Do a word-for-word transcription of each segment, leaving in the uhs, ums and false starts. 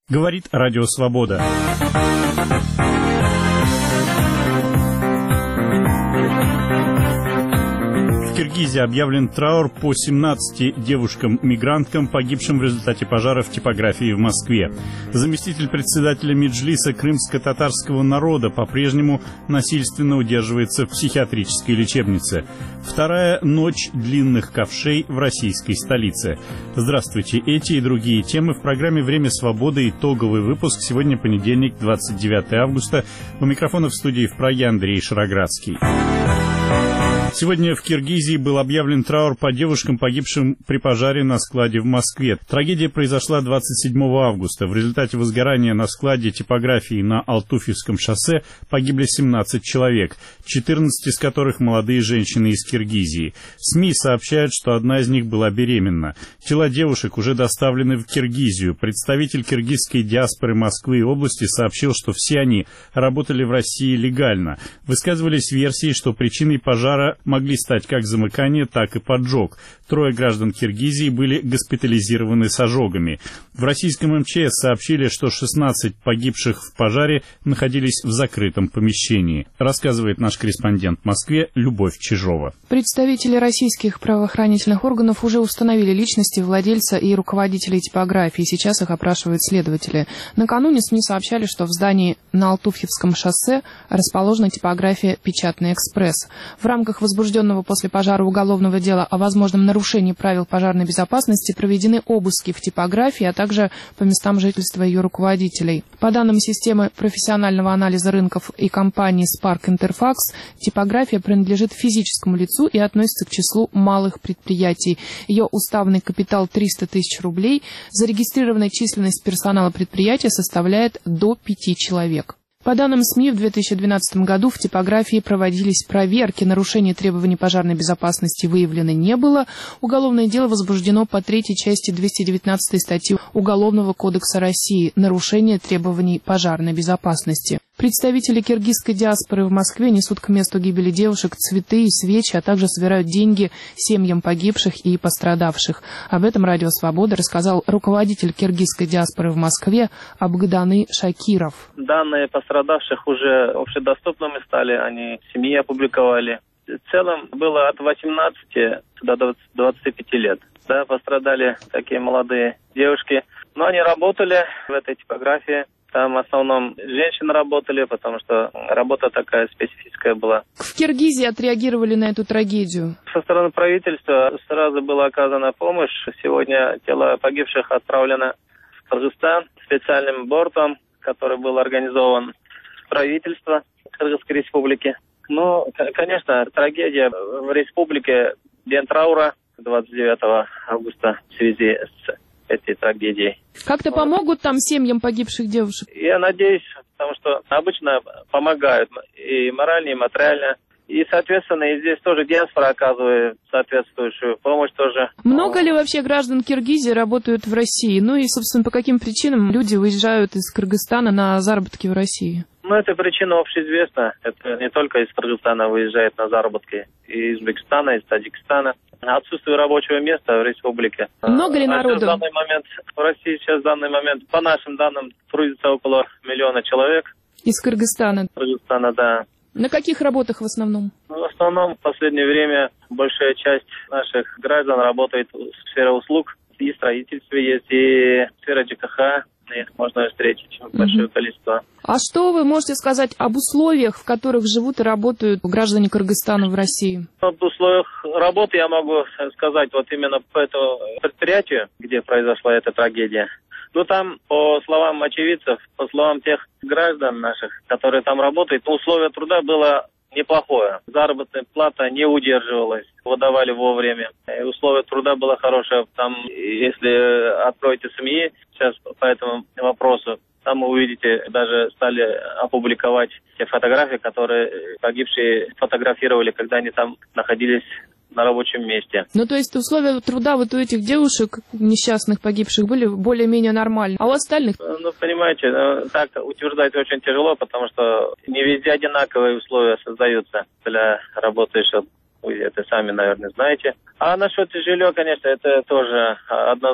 Говорит Радио Свобода. В Киргизии объявлен траур по семнадцати девушкам-мигранткам, погибшим в результате пожара в типографии в Москве. Заместитель председателя Меджлиса крымско-татарского народа по-прежнему насильственно удерживается в психиатрической лечебнице. Вторая ночь длинных ковшей в российской столице. Здравствуйте. Эти и другие темы в программе «Время свободы». Итоговый выпуск. Сегодня понедельник, двадцать девятое августа. У микрофона в студии в Праге Андрей Шароградский. Сегодня в Киргизии был объявлен траур по девушкам, погибшим при пожаре на складе в Москве. Трагедия произошла двадцать седьмого августа. В результате возгорания на складе типографии на Алтуфьевском шоссе погибли семнадцать человек, четырнадцать из которых молодые женщины из Киргизии. СМИ сообщают, что одна из них была беременна. Тела девушек уже доставлены в Киргизию. Представитель киргизской диаспоры Москвы и области сообщил, что все они работали в России легально. Высказывались версии, что причиной пожара могли стать как замыкание, так и поджог. Трое граждан Киргизии были госпитализированы с ожогами. В российском МЧС сообщили, что шестнадцать погибших в пожаре находились в закрытом помещении. Рассказывает наш корреспондент в Москве Любовь Чижова. Представители российских правоохранительных органов уже установили личности владельца и руководителей типографии. Сейчас их опрашивают следователи. Накануне СМИ сообщали, что в здании на Алтуфьевском шоссе расположена типография «Печатный экспресс». В рамках возбужденного после пожара уголовного дела о возможном нарушении правил пожарной безопасности проведены обыски в типографии, а также по местам жительства ее руководителей. По данным системы профессионального анализа рынков и компании Spark Interfax, типография принадлежит физическому лицу и относится к числу малых предприятий. Ее уставный капитал триста тысяч рублей, зарегистрированная численность персонала предприятия составляет до пяти человек. По данным СМИ, в две тысячи двенадцатом году в типографии проводились проверки. Нарушений требований пожарной безопасности выявлено не было. Уголовное дело возбуждено по третьей части двести девятнадцатой статьи Уголовного кодекса России «Нарушение требований пожарной безопасности». Представители киргизской диаспоры в Москве несут к месту гибели девушек цветы и свечи, а также собирают деньги семьям погибших и пострадавших. Об этом Радио Свобода рассказал руководитель киргизской диаспоры в Москве Абгданы Шакиров. Данные пострадавших уже общедоступными стали, они в СМИ опубликовали. В целом было от восемнадцати до двадцати пяти лет. Да, пострадали такие молодые девушки. Но они работали в этой типографии. Там в основном женщины работали, потому что работа такая специфическая была. В Киргизии отреагировали на эту трагедию? Со стороны правительства сразу была оказана помощь. Сегодня тела погибших отправлены в Кыргызстан специальным бортом, который был организован правительством Кыргызской республики. Ну, конечно, трагедия в республике, день траура двадцать девятого августа в связи с этой трагедией. Как-то помогут там семьям погибших девушек? Я надеюсь, потому что обычно помогают и морально, и материально. И, соответственно, и здесь тоже диаспора оказывает соответствующую помощь тоже. Много ли вообще граждан Киргизии работают в России? Ну и, собственно, по каким причинам люди уезжают из Кыргызстана на заработки в России? Ну, эта причина общеизвестна. Это не только из Кыргызстана выезжают на заработки, и из Узбекистана, из Таджикистана. Отсутствие рабочего места в республике. Много ли народу? А в данный момент в России сейчас в данный момент, по нашим данным, трудится около миллиона человек. Из Кыргызстана? Кыргызстана, да. На каких работах в основном? В основном в последнее время большая часть наших граждан работает в сфере услуг. И строительство есть, и сфера ЖКХ. Их можно встретить большое количество. А что вы можете сказать об условиях, в которых живут и работают граждане Кыргызстана в России? Об условиях работы я могу сказать вот именно по этому предприятию, где произошла эта трагедия. Ну, там, по словам очевидцев, по словам тех граждан наших, которые там работают, условия труда было неплохое. Заработная плата не удерживалась, выдавали вовремя. И условия труда было хорошее. Там, если откроете СМИ сейчас по этому вопросу, там вы увидите, даже стали опубликовать те фотографии, которые погибшие фотографировали, когда они там находились на рабочем месте. Ну, то есть условия труда вот у этих девушек, несчастных погибших, были более-менее нормальны, а у остальных? Ну, понимаете, так утверждать очень тяжело, потому что не везде одинаковые условия создаются для работающих. Вы это сами, наверное, знаете. А насчет жилья, конечно, это тоже однозначно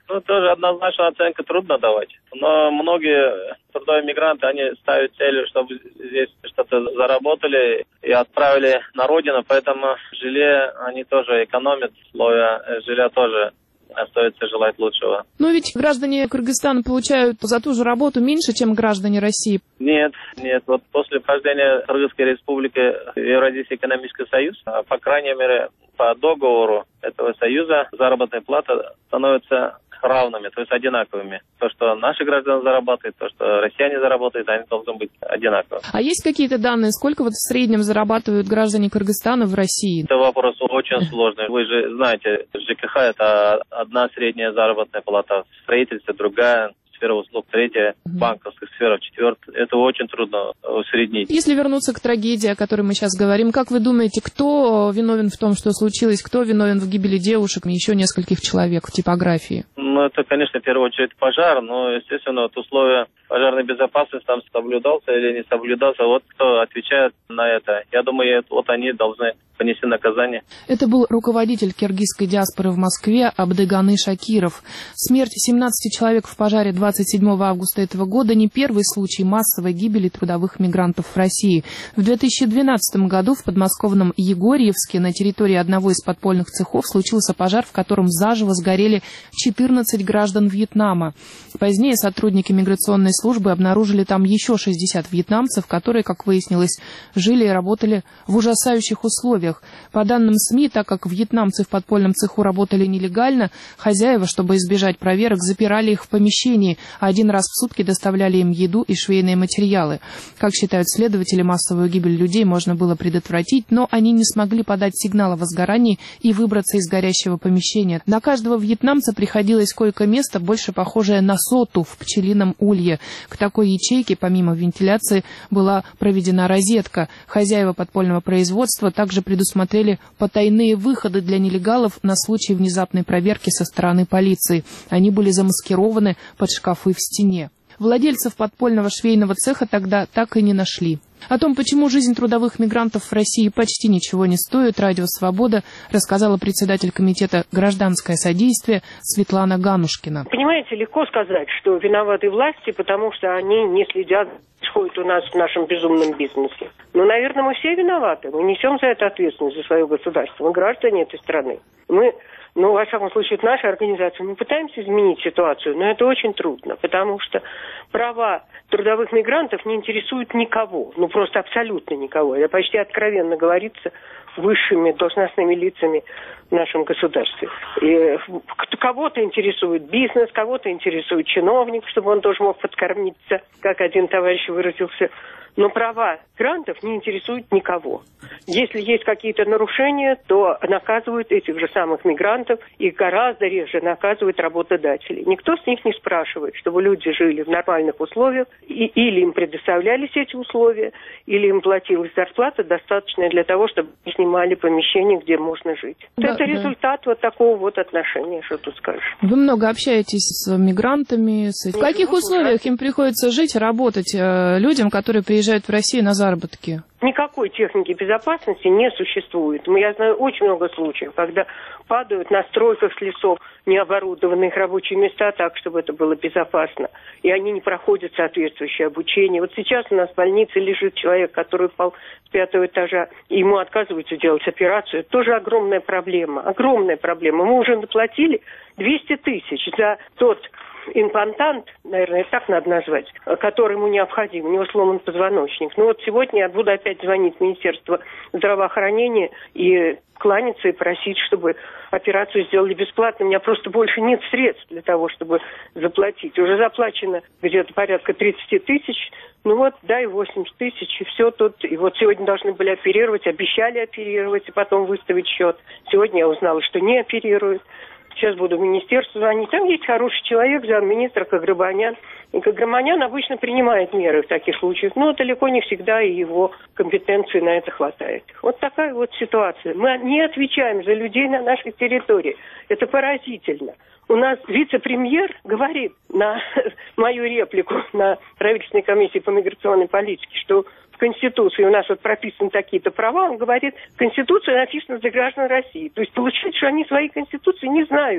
Ну, тоже однозначно оценку трудно давать. Но многие трудовые мигранты, они ставят целью, чтобы здесь что-то заработали и отправили на родину. Поэтому жилье они тоже экономят, условия жилья тоже остается желать лучшего. Но ведь граждане Кыргызстана получают за ту же работу меньше, чем граждане России. Нет, нет. Вот после вхождения Кыргызской республики в Евразийский экономический союз, по крайней мере, по договору этого союза заработная плата становится равными, то есть одинаковыми. То, что наши граждане зарабатывают, то, что россияне зарабатывают, они должны быть одинаковы. А есть какие-то данные, сколько вот в среднем зарабатывают граждане Кыргызстана в России? Это вопрос очень сложный. Вы же знаете, ЖКХ – это одна средняя заработная плата, в строительстве другая, сфера услуг третья, банковская сфера четвертая. Это очень трудно усреднить. Если вернуться к трагедии, о которой мы сейчас говорим, как вы думаете, кто виновен в том, что случилось, кто виновен в гибели девушек и еще нескольких человек в типографии? Ну, это, конечно, в первую очередь пожар, но, естественно, вот условия пожарной безопасности там соблюдался или не соблюдался. Вот кто отвечает на это. Я думаю, вот они должны понести наказание. Это был руководитель киргизской диаспоры в Москве Абдыганы Шакиров. Смерть семнадцати человек в пожаре двадцать седьмого августа этого года не первый случай массовой гибели трудовых мигрантов в России. В две тысячи двенадцатом году в подмосковном Егорьевске на территории одного из подпольных цехов случился пожар, в котором заживо сгорели четырнадцать граждан Вьетнама. Позднее сотрудники миграционной службы обнаружили там еще шестьдесят вьетнамцев, которые, как выяснилось, жили и работали в ужасающих условиях. По данным СМИ, так как вьетнамцы в подпольном цеху работали нелегально, хозяева, чтобы избежать проверок, запирали их в помещении, а один раз в сутки доставляли им еду и швейные материалы. Как считают следователи, массовую гибель людей можно было предотвратить, но они не смогли подать сигнал о возгорании и выбраться из горящего помещения. На каждого вьетнамца приходилось койко-место, больше похожее на соту в пчелином улье. К такой ячейке, помимо вентиляции, была проведена розетка. Хозяева подпольного производства также предусмотрели потайные выходы для нелегалов на случай внезапной проверки со стороны полиции. Они были замаскированы под шкафы в стене. Владельцев подпольного швейного цеха тогда так и не нашли. О том, почему жизнь трудовых мигрантов в России почти ничего не стоит, Радио Свобода рассказала председатель комитета «Гражданское содействие» Светлана Ганушкина. Понимаете, легко сказать, что виноваты власти, потому что они не следят, что происходит у нас в нашем безумном бизнесе. Ну, наверное, мы все виноваты. Мы несем за это ответственность, за свое государство. Мы граждане этой страны. Мы, ну, во всяком случае, это наша организация, мы пытаемся изменить ситуацию, но это очень трудно, потому что права трудовых мигрантов не интересуют никого. Ну, просто абсолютно никого. Это почти откровенно говорится высшими должностными лицами в нашем государстве. И кого-то интересует бизнес, кого-то интересует чиновник, чтобы он тоже мог подкормиться, как один товарищ выразился. Но права мигрантов не интересуют никого. Если есть какие-то нарушения, то наказывают этих же самых мигрантов и гораздо реже наказывают работодателей. Никто с них не спрашивает, чтобы люди жили в нормальных условиях, и, или им предоставлялись эти условия, или им платилась зарплата, достаточная для того, чтобы снимали помещение, где можно жить. Да, Это да. результат вот такого вот отношения, что тут скажешь. Вы много общаетесь с мигрантами. С... В каких условиях им приходится жить и работать э, людям, которые приезжают в Россию на заработки? Никакой техники безопасности не существует. Я знаю очень много случаев, когда падают на стройках с лесов необорудованные их рабочие места так, чтобы это было безопасно. И они не проходят соответствующее обучение. Вот сейчас у нас в больнице лежит человек, который упал с пятого этажа, и ему отказываются делать операцию. Это тоже огромная проблема. Огромная проблема. Мы уже заплатили двести тысяч за тот имплантант, наверное, так надо назвать, который ему необходим. У него сломан позвоночник. Ну вот сегодня я буду опять звонить в Министерство здравоохранения и кланяться и просить, чтобы операцию сделали бесплатно. У меня просто больше нет средств для того, чтобы заплатить. Уже заплачено где-то порядка тридцать тысяч. Ну вот, дай восемьдесят тысяч, и все тут. И вот сегодня должны были оперировать, обещали оперировать, и потом выставить счет. Сегодня я узнала, что не оперируют. Сейчас буду в министерство звонить. Там есть хороший человек, замминистра Каграбанян. И Каграбанян обычно принимает меры в таких случаях. Но далеко не всегда и его компетенции на это хватает. Вот такая вот ситуация. Мы не отвечаем за людей на нашей территории. Это поразительно. У нас вице-премьер говорит на мою реплику на правительственной комиссии по миграционной политике, что в Конституции у нас вот прописаны такие-то права. Он говорит, Конституция написана для граждан России. То есть получается, что они своей Конституции не знают.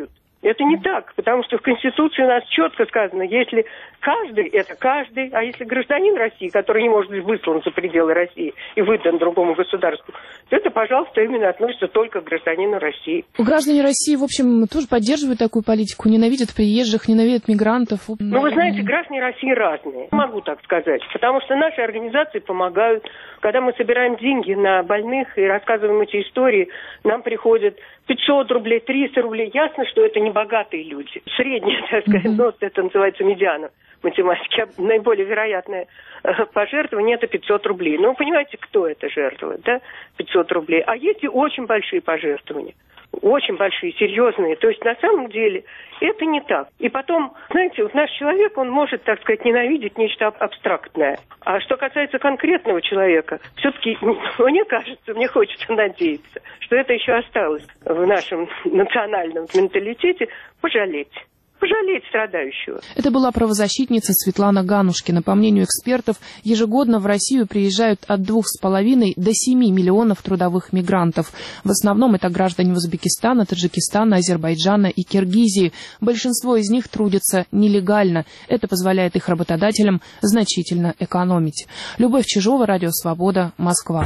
Это не так, потому что в Конституции у нас четко сказано, если каждый, это каждый, а если гражданин России, который не может быть выслан за пределы России и выдан другому государству, то это, пожалуйста, именно относится только к гражданину России. Граждане России, в общем, тоже поддерживают такую политику, ненавидят приезжих, ненавидят мигрантов. Ну, вы знаете, граждане России разные, могу так сказать, потому что наши организации помогают. Когда мы собираем деньги на больных и рассказываем эти истории, нам приходят пятьсот рублей, триста рублей. Ясно, что это не богатые люди. Средняя, так сказать, mm-hmm. ну, это называется медиана математики. Наиболее вероятное пожертвование – это пятьсот рублей. Ну, вы понимаете, кто это жертвует, да? пятьсот рублей. А есть и очень большие пожертвования. Очень большие, серьезные. То есть, на самом деле, это не так. И потом, знаете, вот наш человек, он может, так сказать, ненавидеть нечто абстрактное. А что касается конкретного человека, все-таки, мне кажется, мне хочется надеяться, что это еще осталось в нашем национальном менталитете, пожалеть. Пожалеть страдающего. Это была правозащитница Светлана Ганушкина. По мнению экспертов, ежегодно в Россию приезжают от двух с половиной до семи миллионов трудовых мигрантов. В основном это граждане Узбекистана, Таджикистана, Азербайджана и Киргизии. Большинство из них трудятся нелегально. Это позволяет их работодателям значительно экономить. Любовь Чижова, Радио Свобода, Москва.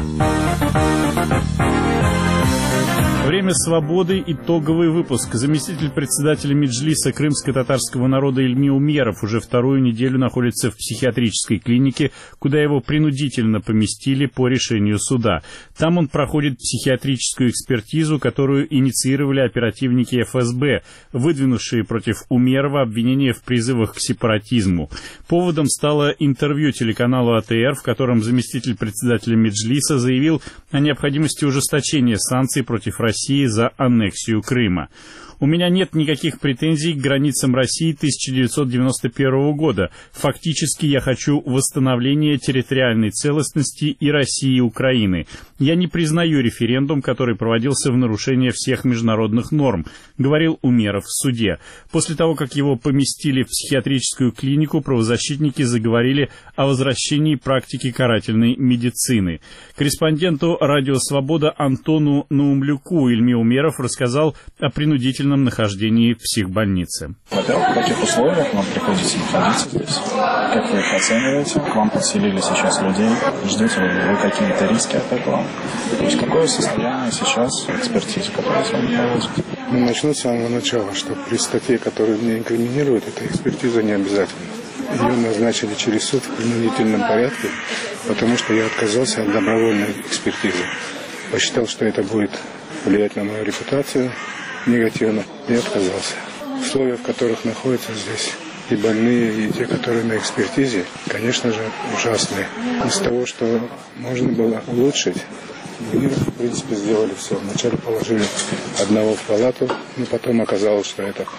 Время свободы. Итоговый выпуск. Заместитель председателя Меджлиса крымско-татарского народа Ильми Умеров уже вторую неделю находится в психиатрической клинике, куда его принудительно поместили по решению суда. Там он проходит психиатрическую экспертизу, которую инициировали оперативники эф эс бэ, выдвинувшие против Умерова обвинения в призывах к сепаратизму. Поводом стало интервью телеканалу а тэ эр, в котором заместитель председателя Меджлиса заявил о необходимости ужесточения санкций против России за аннексию Крыма. У меня нет никаких претензий к границам России тысяча девятьсот девяносто первого года. Фактически я хочу восстановления территориальной целостности и России, и Украины. Я не признаю референдум, который проводился в нарушение всех международных норм, говорил Умеров в суде. После того, как его поместили в психиатрическую клинику, правозащитники заговорили о возвращении практики карательной медицины. Корреспонденту «Радио Свобода» Антону Наумлюку Ильми Умеров рассказал о принудительном нахождении в психбольнице. Во-первых, в каких условиях вам приходится находиться здесь? Как вы их оцениваете? К вам подселили сейчас людей. Ждете ли вы какие-то риски от этого? То есть какое состояние сейчас экспертизы, которую с вами проводят? Ну, начну с самого начала, что при статье, которую мне инкриминируют, эта экспертиза не обязательна. Ее назначили через суд в принудительном порядке, потому что я отказался от добровольной экспертизы. Посчитал, что это будет влиять на мою репутацию негативно, и отказался. Условия, в которых находятся здесь и больные, и те, которые на экспертизе, конечно же, ужасные. Из того, что можно было улучшить, мы, в принципе, сделали все. Вначале положили одного в палату, но потом оказалось, что это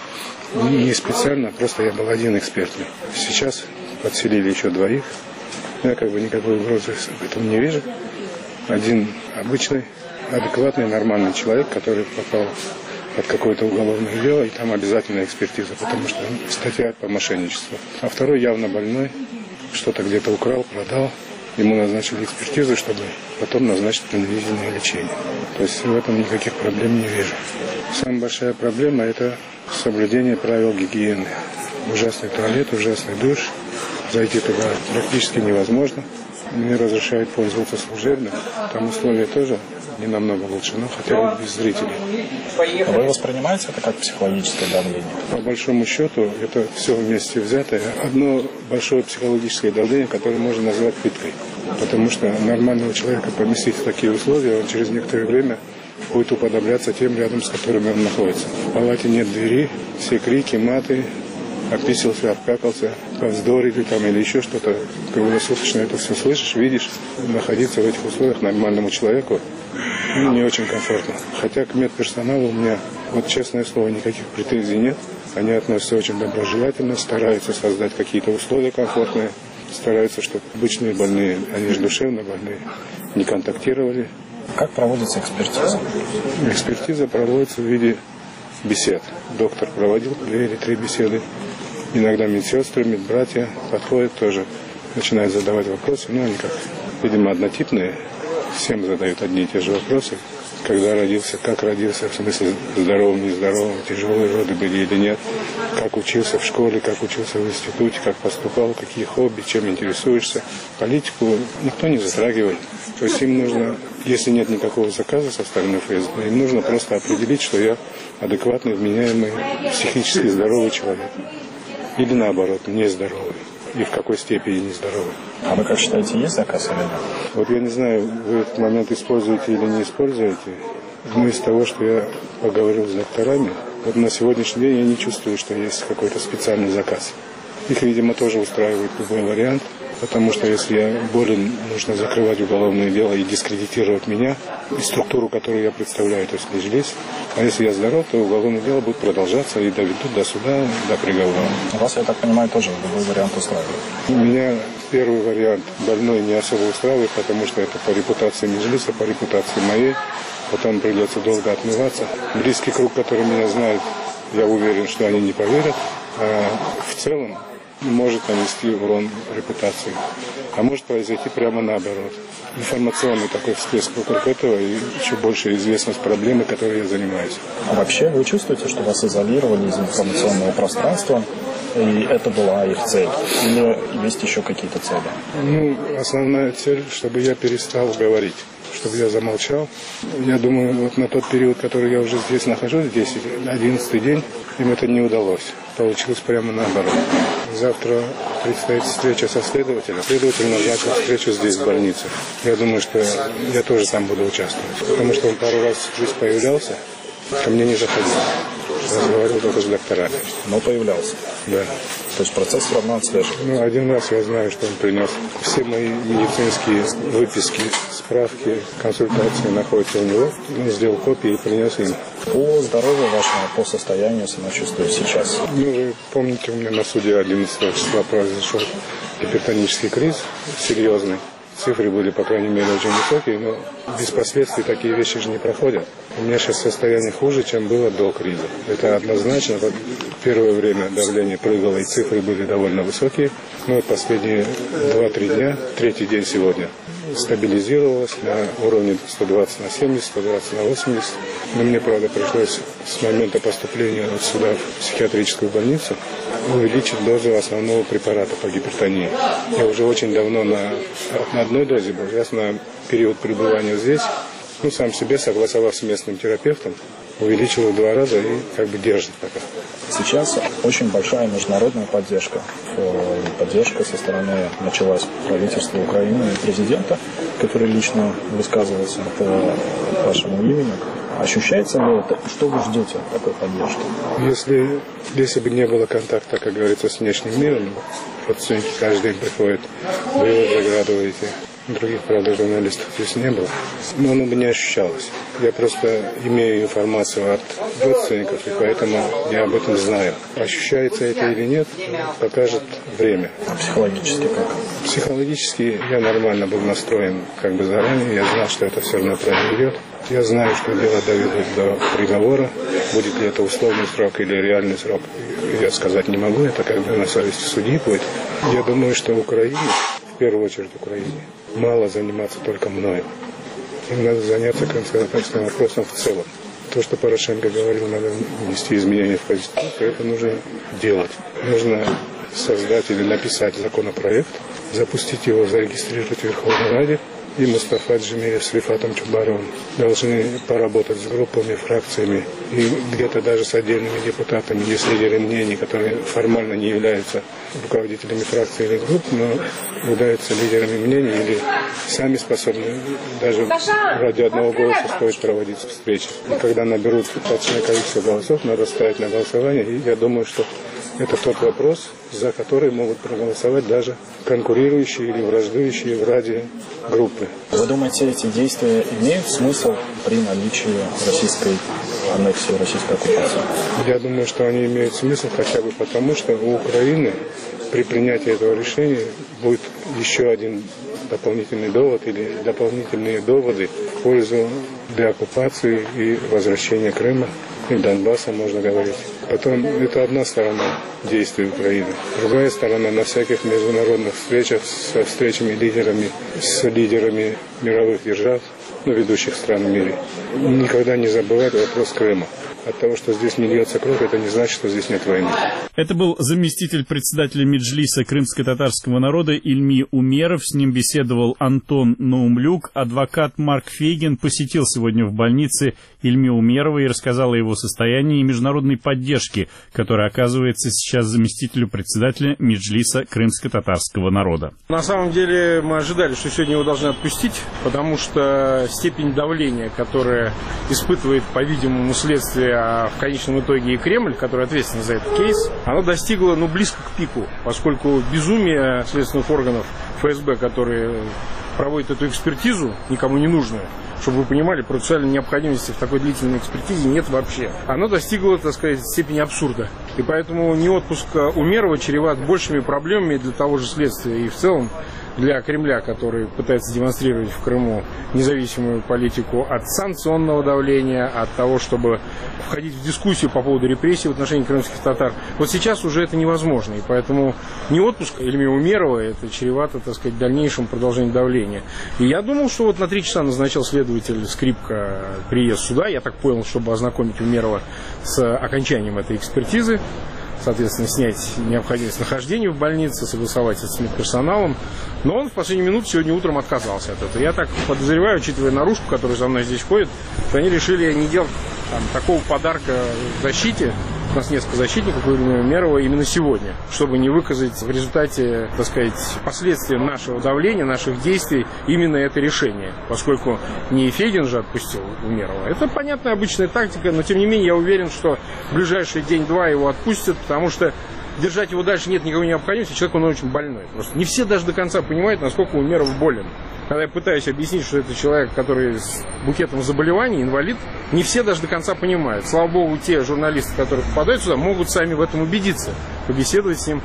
не специально, просто я был один экспертный. Сейчас подселили еще двоих. Я как бы никакой угрозы в этом не вижу. Один обычный, адекватный, нормальный человек, который попал от какое-то уголовное дело, и там обязательная экспертиза, потому что статья по мошенничеству. А второй явно больной, что-то где-то украл, продал. Ему назначили экспертизу, чтобы потом назначить принудительное лечение. То есть в этом никаких проблем не вижу. Самая большая проблема – это соблюдение правил гигиены. Ужасный туалет, ужасный душ. Зайти туда практически невозможно. Мне разрешают пользоваться служебным. Там условия тоже не намного лучше, но хотя бы без зрителей. А вы воспринимаете это как психологическое давление? По большому счету, это все вместе взятое. Одно большое психологическое давление, которое можно назвать пыткой. Потому что нормального человека поместить в такие условия, он через некоторое время будет уподобляться тем, рядом с которыми он находится. В палате нет двери, все крики, маты, описался, обкакался, повздорили там или еще что-то. Круглосуточно это все слышишь, видишь. Находиться в этих условиях нормальному человеку ну, не очень комфортно. Хотя к медперсоналу у меня, вот честное слово, никаких претензий нет. Они относятся очень доброжелательно, стараются создать какие-то условия комфортные, стараются, чтобы обычные больные, они же душевно больные, не контактировали. Как проводится экспертиза? Экспертиза проводится в виде бесед. Доктор проводил две или три беседы. Иногда медсестры, медбратья подходят тоже, начинают задавать вопросы. Ну, они как, видимо, однотипные. Всем задают одни и те же вопросы. когда родился, как родился, в смысле здоровым, нездоровым, тяжелые роды были или нет, как учился в школе, как учился в институте, как поступал, какие хобби, чем интересуешься. Политику никто не затрагивает. То есть им нужно, если нет никакого заказа со стороны ФСБ, им нужно просто определить, что я адекватный, вменяемый, психически здоровый человек. Или наоборот, нездоровый. И в какой степени нездоровый. А вы как считаете, есть заказ или нет? Вот я не знаю, вы этот момент используете или не используете, но из того, что я поговорил с докторами, вот на сегодняшний день я не чувствую, что есть какой-то специальный заказ. Их, видимо, тоже устраивает любой вариант, потому что если я болен, нужно закрывать уголовное дело и дискредитировать меня и структуру, которую я представляю, то есть Меджлис. А если я здоров, то уголовное дело будет продолжаться и доведут до суда, до приговора. Вас, я так понимаю, тоже любой вариант устраивает? Меня первый вариант больной не особо устраивает, потому что это по репутации Меджлиса, по репутации моей. Потом придется долго отмываться. Близкий круг, который меня знает, я уверен, что они не поверят. А в целом может нанести урон репутации. А может произойти прямо наоборот. Информационный такой всплеск вокруг этого и еще большая известность проблемы, которой я занимаюсь. А вообще вы чувствуете, что вас изолировали из информационного пространства, и это была их цель? Или есть еще какие-то цели? Ну, основная цель, чтобы я перестал говорить, чтобы я замолчал. Я думаю, вот на тот период, который я уже здесь нахожусь, десять, одиннадцатый день, им это не удалось. Получилось прямо наоборот. Завтра предстоит встреча со следователем. Следователь назначил встречу здесь, в больнице. Я думаю, что я тоже там буду участвовать. Потому что он пару раз здесь появлялся, ко мне не заходил. Разговаривал только с докторами. Но появлялся? Да. То есть процесс все равно отслеживается? Ну, один раз я знаю, что он принес. Все мои медицинские выписки, справки, консультации находятся у него. Он сделал копии и принес им. По здоровью вашему, по состоянию самочувствия сейчас? Ну, вы помните, у меня на суде одиннадцатого числа произошел гипертонический криз серьезный. Цифры были, по крайней мере, очень высокие, но без последствий такие вещи же не проходят. У меня сейчас состояние хуже, чем было до криза. Это однозначно. Первое время давление прыгало, и цифры были довольно высокие. Но вот последние два-три дня, третий день сегодня, стабилизировалось на уровне сто двадцать на семьдесят, сто двадцать на восемьдесят. Но мне, правда, пришлось с момента поступления вот сюда, в психиатрическую больницу, увеличить дозу основного препарата по гипертонии. Я уже очень давно на, на одной дозе был. Сейчас на период пребывания здесь, ну, сам себе, согласовав с местным терапевтом, увеличил в два раза и как бы держит пока. Сейчас очень большая международная поддержка. Поддержка со стороны началась правительства Украины и президента, который лично высказывался по вашему имени. Ощущается ли это? И что вы ждете от такой поддержки? Если, если бы не было контакта, как говорится, с внешним миром, родственники каждый день приходят, вы его заградываете. Других, правда, журналистов здесь не было. Но оно бы не ощущалось. Я просто имею информацию от родственников, и поэтому я об этом знаю. Ощущается это или нет, покажет время. А психологически как? Психологически я нормально был настроен как бы заранее. Я знал, что это все равно произойдет. Я знаю, что дело доведут до приговора. Будет ли это условный срок или реальный срок, я сказать не могу. Это как бы на совести судьи будет. Я думаю, что Украине, в первую очередь Украине, мало заниматься только мною. Им надо заняться конституционным вопросом в целом. То, что Порошенко говорил, надо внести изменения в Конституцию, это нужно делать. Нужно создать или написать законопроект, запустить его, зарегистрировать в Верховной Раде. И Мустафа Джемилев с Рифатом Чубаровым должны поработать с группами, фракциями и где-то даже с отдельными депутатами, есть лидеры мнений, которые формально не являются руководителями фракций или групп, но являются лидерами мнений или сами способны, даже ради одного голоса стоит проводить встречи. И когда наберут достаточное количество голосов, надо ставить на голосование, и я думаю, что это тот вопрос, за который могут проголосовать даже конкурирующие или враждующие в Раде группы. Вы думаете, эти действия имеют смысл при наличии российской аннексии, российской оккупации? Я думаю, что они имеют смысл хотя бы потому, что у Украины при принятии этого решения будет еще один дополнительный довод или дополнительные доводы в пользу деоккупации и возвращения Крыма и Донбасса, можно говорить. Потом, это одна сторона действий Украины. Другая сторона, на всяких международных встречах со встречами лидерами, с лидерами мировых держав, ну, ведущих стран в мире, никогда не забывать вопрос Крыма. От того, что здесь не льется кровь, это не значит, что здесь нет войны. Это был заместитель председателя Меджлиса крымско-татарского народа Ильми Умеров. С ним беседовал Антон Наумлюк. Адвокат Марк Фейгин посетил сегодня в больнице Ильми Умерова и рассказал о его состоянии и международной поддержке, которая оказывается сейчас заместителю председателя Меджлиса крымско-татарского народа. На самом деле мы ожидали, что сегодня его должны отпустить, потому что степень давления, которое испытывает, по-видимому, следствие, а в конечном итоге и Кремль, который ответственен за этот кейс, оно достигло, ну, близко к пику, поскольку безумие следственных органов эф эс бэ, которые проводят эту экспертизу, никому не нужную, чтобы вы понимали, процессуальной необходимости в такой длительной экспертизе нет вообще. Оно достигло, так сказать, степени абсурда. И поэтому не отпуск Умерова чреват большими проблемами для того же следствия и в целом для Кремля, который пытается демонстрировать в Крыму независимую политику от санкционного давления, от того, чтобы входить в дискуссию по поводу репрессий в отношении крымских татар. Вот сейчас уже это невозможно, и поэтому не отпуск Ильми Умерова, это чревато, так сказать, дальнейшим продолжением давления. И я думал, что вот на три часа назначал следователь Скрипка приезд сюда, я так понял, чтобы ознакомить Умерова с окончанием этой экспертизы, соответственно, снять необходимость нахождения в больнице, согласовать это с медперсоналом. Но он в последнюю минуту сегодня утром отказался от этого. Я так подозреваю, учитывая наружку, которая за мной здесь ходит, что они решили не делать там такого подарка защите. У нас несколько защитников у Ильми Умерова именно сегодня, чтобы не выказать в результате, так сказать, последствия нашего давления, наших действий именно это решение. Поскольку не Фейгин же отпустил Умерова. Это понятная обычная тактика, но тем не менее я уверен, что в ближайший день-два его отпустят, потому что держать его дальше нет никакой необходимости, человек он очень больной. Просто не все даже до конца понимают, насколько Умеров болен. Когда я пытаюсь объяснить, что это человек, который с букетом заболеваний, инвалид, не все даже до конца понимают. Слава богу, те журналисты, которые попадают сюда, могут сами в этом убедиться, побеседовать с ним.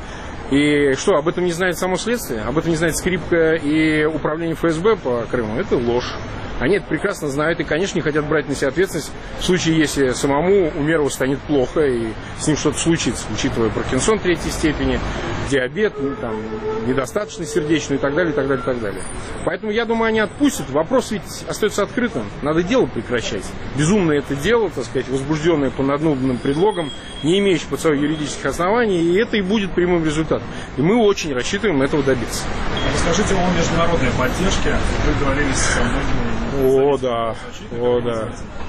И что, об этом не знает само следствие? Об этом не знает Скрипка и управление эф эс бэ по Крыму? Это ложь. Они это прекрасно знают и, конечно, не хотят брать на себя ответственность в случае, если самому Умерову станет плохо и с ним что-то случится, учитывая Паркинсон третьей степени, диабет, ну, там, недостаточность сердечную и так далее, и так далее, и так далее. Поэтому, я думаю, они отпустят. Вопрос ведь остается открытым. Надо дело прекращать. Безумное это дело, так сказать, возбужденное по надуманным предлогам, не имеющее под собой юридических оснований, и это и будет прямым результатом. И мы очень рассчитываем этого добиться. Расскажите о международной поддержке. Вы говорили со многими. О, да, о, да.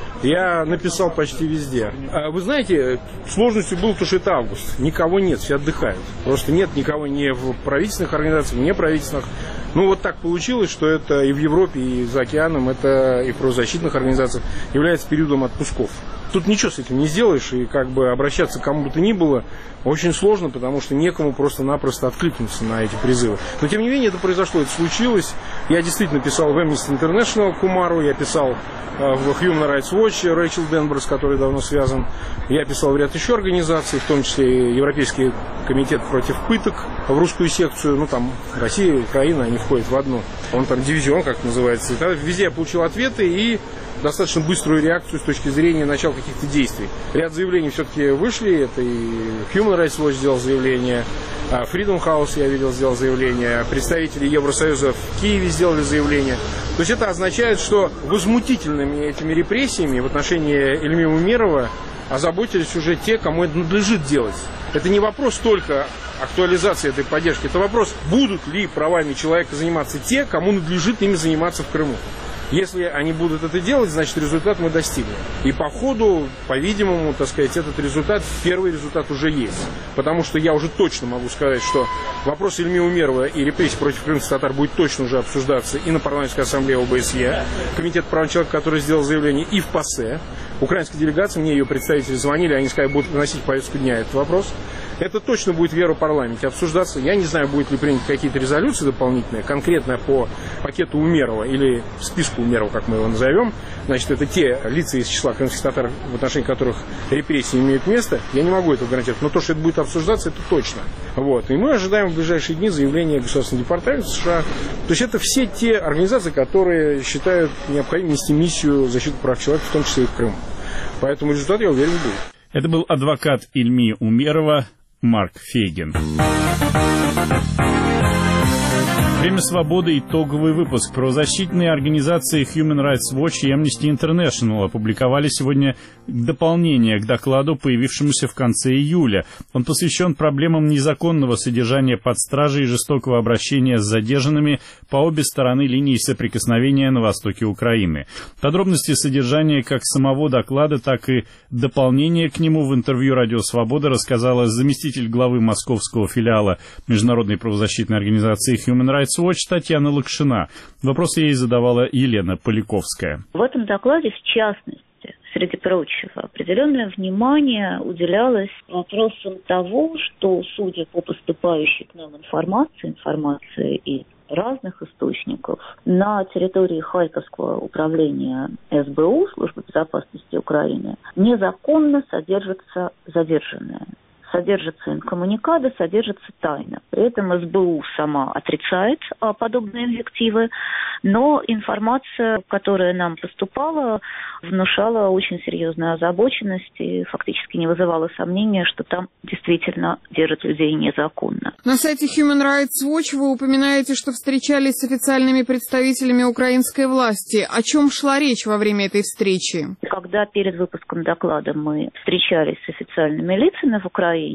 Я написал почти везде. Вы знаете, сложностью было то, что это август. Никого нет, все отдыхают. Просто нет никого ни в правительственных организациях, ни в неправительственных. Ну, вот так получилось, что это и в Европе, и за океаном, это и в правозащитных организациях является периодом отпусков. Тут ничего с этим не сделаешь, и как бы обращаться к кому бы то ни было очень сложно, потому что некому просто-напросто откликнуться на эти призывы. Но, тем не менее, это произошло, это случилось. Я действительно писал в Amnesty International Кумару, я писал в Human Rights Watch Рэйчел Денбер, с которой давно связан. Я писал в ряд еще организаций, в том числе Европейский комитет против пыток, в русскую секцию, ну там Россия, Украина, они входят в одну. Он там дивизион, как называется. И тогда везде я получил ответы и достаточно быструю реакцию с точки зрения начала каких-то действий. Ряд заявлений все-таки вышли, это и Human Rights Watch сделал заявление, Freedom House, я видел, сделал заявление, представители Евросоюза в Киеве сделали заявление. То есть это означает, что возмутительными этими репрессиями в отношении Ильми Умерова озаботились уже те, кому это надлежит делать. Это не вопрос только актуализации этой поддержки, это вопрос, будут ли правами человека заниматься те, кому надлежит ими заниматься в Крыму. Если они будут это делать, значит, результат мы достигнем. И по ходу, по-видимому, так сказать, этот результат, первый результат уже есть. Потому что я уже точно могу сказать, что вопрос Ильми Умерова и репрессий против крымских татар будет точно уже обсуждаться и на парламентской ассамблее о бэ эс е, комитет прав человека, который сделал заявление, и в ПАСЕ. Украинская делегация, мне ее представители звонили, они сказали, будут выносить в повестку дня этот вопрос. Это точно будет в Европарламенте обсуждаться. Я не знаю, будет ли приняты какие-то резолюции дополнительные, конкретно по пакету Умерова или списку Умерова, как мы его назовем. Значит, это те лица из числа крымских татар, в отношении которых репрессии имеют место. Я не могу этого гарантировать, но то, что это будет обсуждаться, это точно. Вот. И мы ожидаем в ближайшие дни заявления Государственного департамента США. То есть это все те организации, которые считают необходимым нести миссию защиты прав человека, в том числе и в Крыму. Поэтому результат, я уверен, будет. Это был адвокат Ильми Умерова Марк Фейгин. Время свободы. Итоговый выпуск. Правозащитные организации Human Rights Watch и Amnesty International опубликовали сегодня дополнение к докладу, появившемуся в конце июля. Он посвящен проблемам незаконного содержания под стражей и жестокого обращения с задержанными по обе стороны линии соприкосновения на востоке Украины. Подробности содержания как самого доклада, так и дополнения к нему в интервью «Радио Свобода» рассказала заместитель главы московского филиала Международной правозащитной организации Human Rights Watch Татьяна Лакшина. Вопросы ей задавала Елена Поляковская. В этом докладе, в частности, среди прочего, определенное внимание уделялось вопросам того, что, судя по поступающей к нам информации, информации из разных источников, на территории Харьковского управления эс бэ у, Службы безопасности Украины, незаконно содержатся задержанные. Содержится инкоммуникадо, содержится тайна. При этом эс бэ у сама отрицает а, подобные инвективы, но информация, которая нам поступала, внушала очень серьезную озабоченность и фактически не вызывала сомнения, что там действительно держат людей незаконно. На сайте Human Rights Watch вы упоминаете, что встречались с официальными представителями украинской власти. О чем шла речь во время этой встречи? Когда перед выпуском доклада мы встречались с официальными лицами в Украине,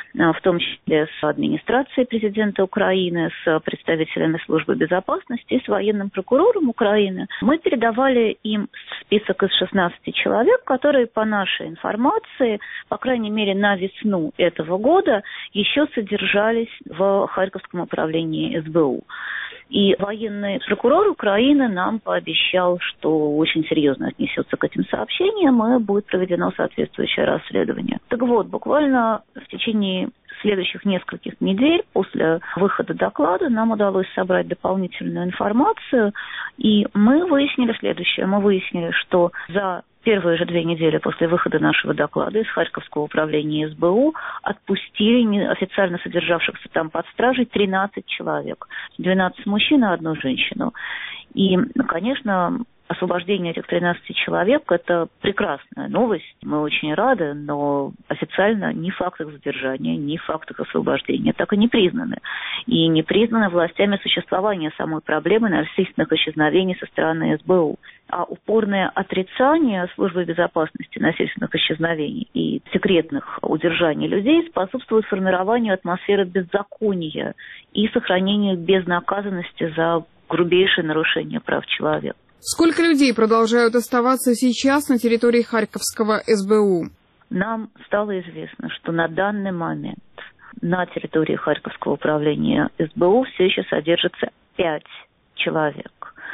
в том числе с администрацией президента Украины, с представителями службы безопасности и с военным прокурором Украины, мы передавали им список из шестнадцати человек, которые, по нашей информации, по крайней мере на весну этого года, еще содержались в Харьковском управлении эс бэ у. И военный прокурор Украины нам пообещал, что очень серьезно отнесется к этим сообщениям и будет проведено соответствующее расследование. Так вот, буквально в течение следующих нескольких недель после выхода доклада нам удалось собрать дополнительную информацию, и мы выяснили следующее. Мы выяснили, что за первые же две недели после выхода нашего доклада из Харьковского управления эс бэ у отпустили официально содержавшихся там под стражей тринадцать человек. двенадцать мужчин и одну женщину. И, конечно, освобождение этих тринадцати человек – это прекрасная новость. Мы очень рады, но официально ни факт их задержания, ни факт их освобождения так и не признаны. И не признаны властями существование самой проблемы насильственных исчезновений со стороны эс бэ у. А упорное отрицание Службы безопасности насильственных исчезновений и секретных удержаний людей способствует формированию атмосферы беззакония и сохранению безнаказанности за грубейшие нарушения прав человека. Сколько людей продолжают оставаться сейчас на территории Харьковского эс бэ у? Нам стало известно, что на данный момент на территории Харьковского управления эс бэ у все еще содержится пять человек.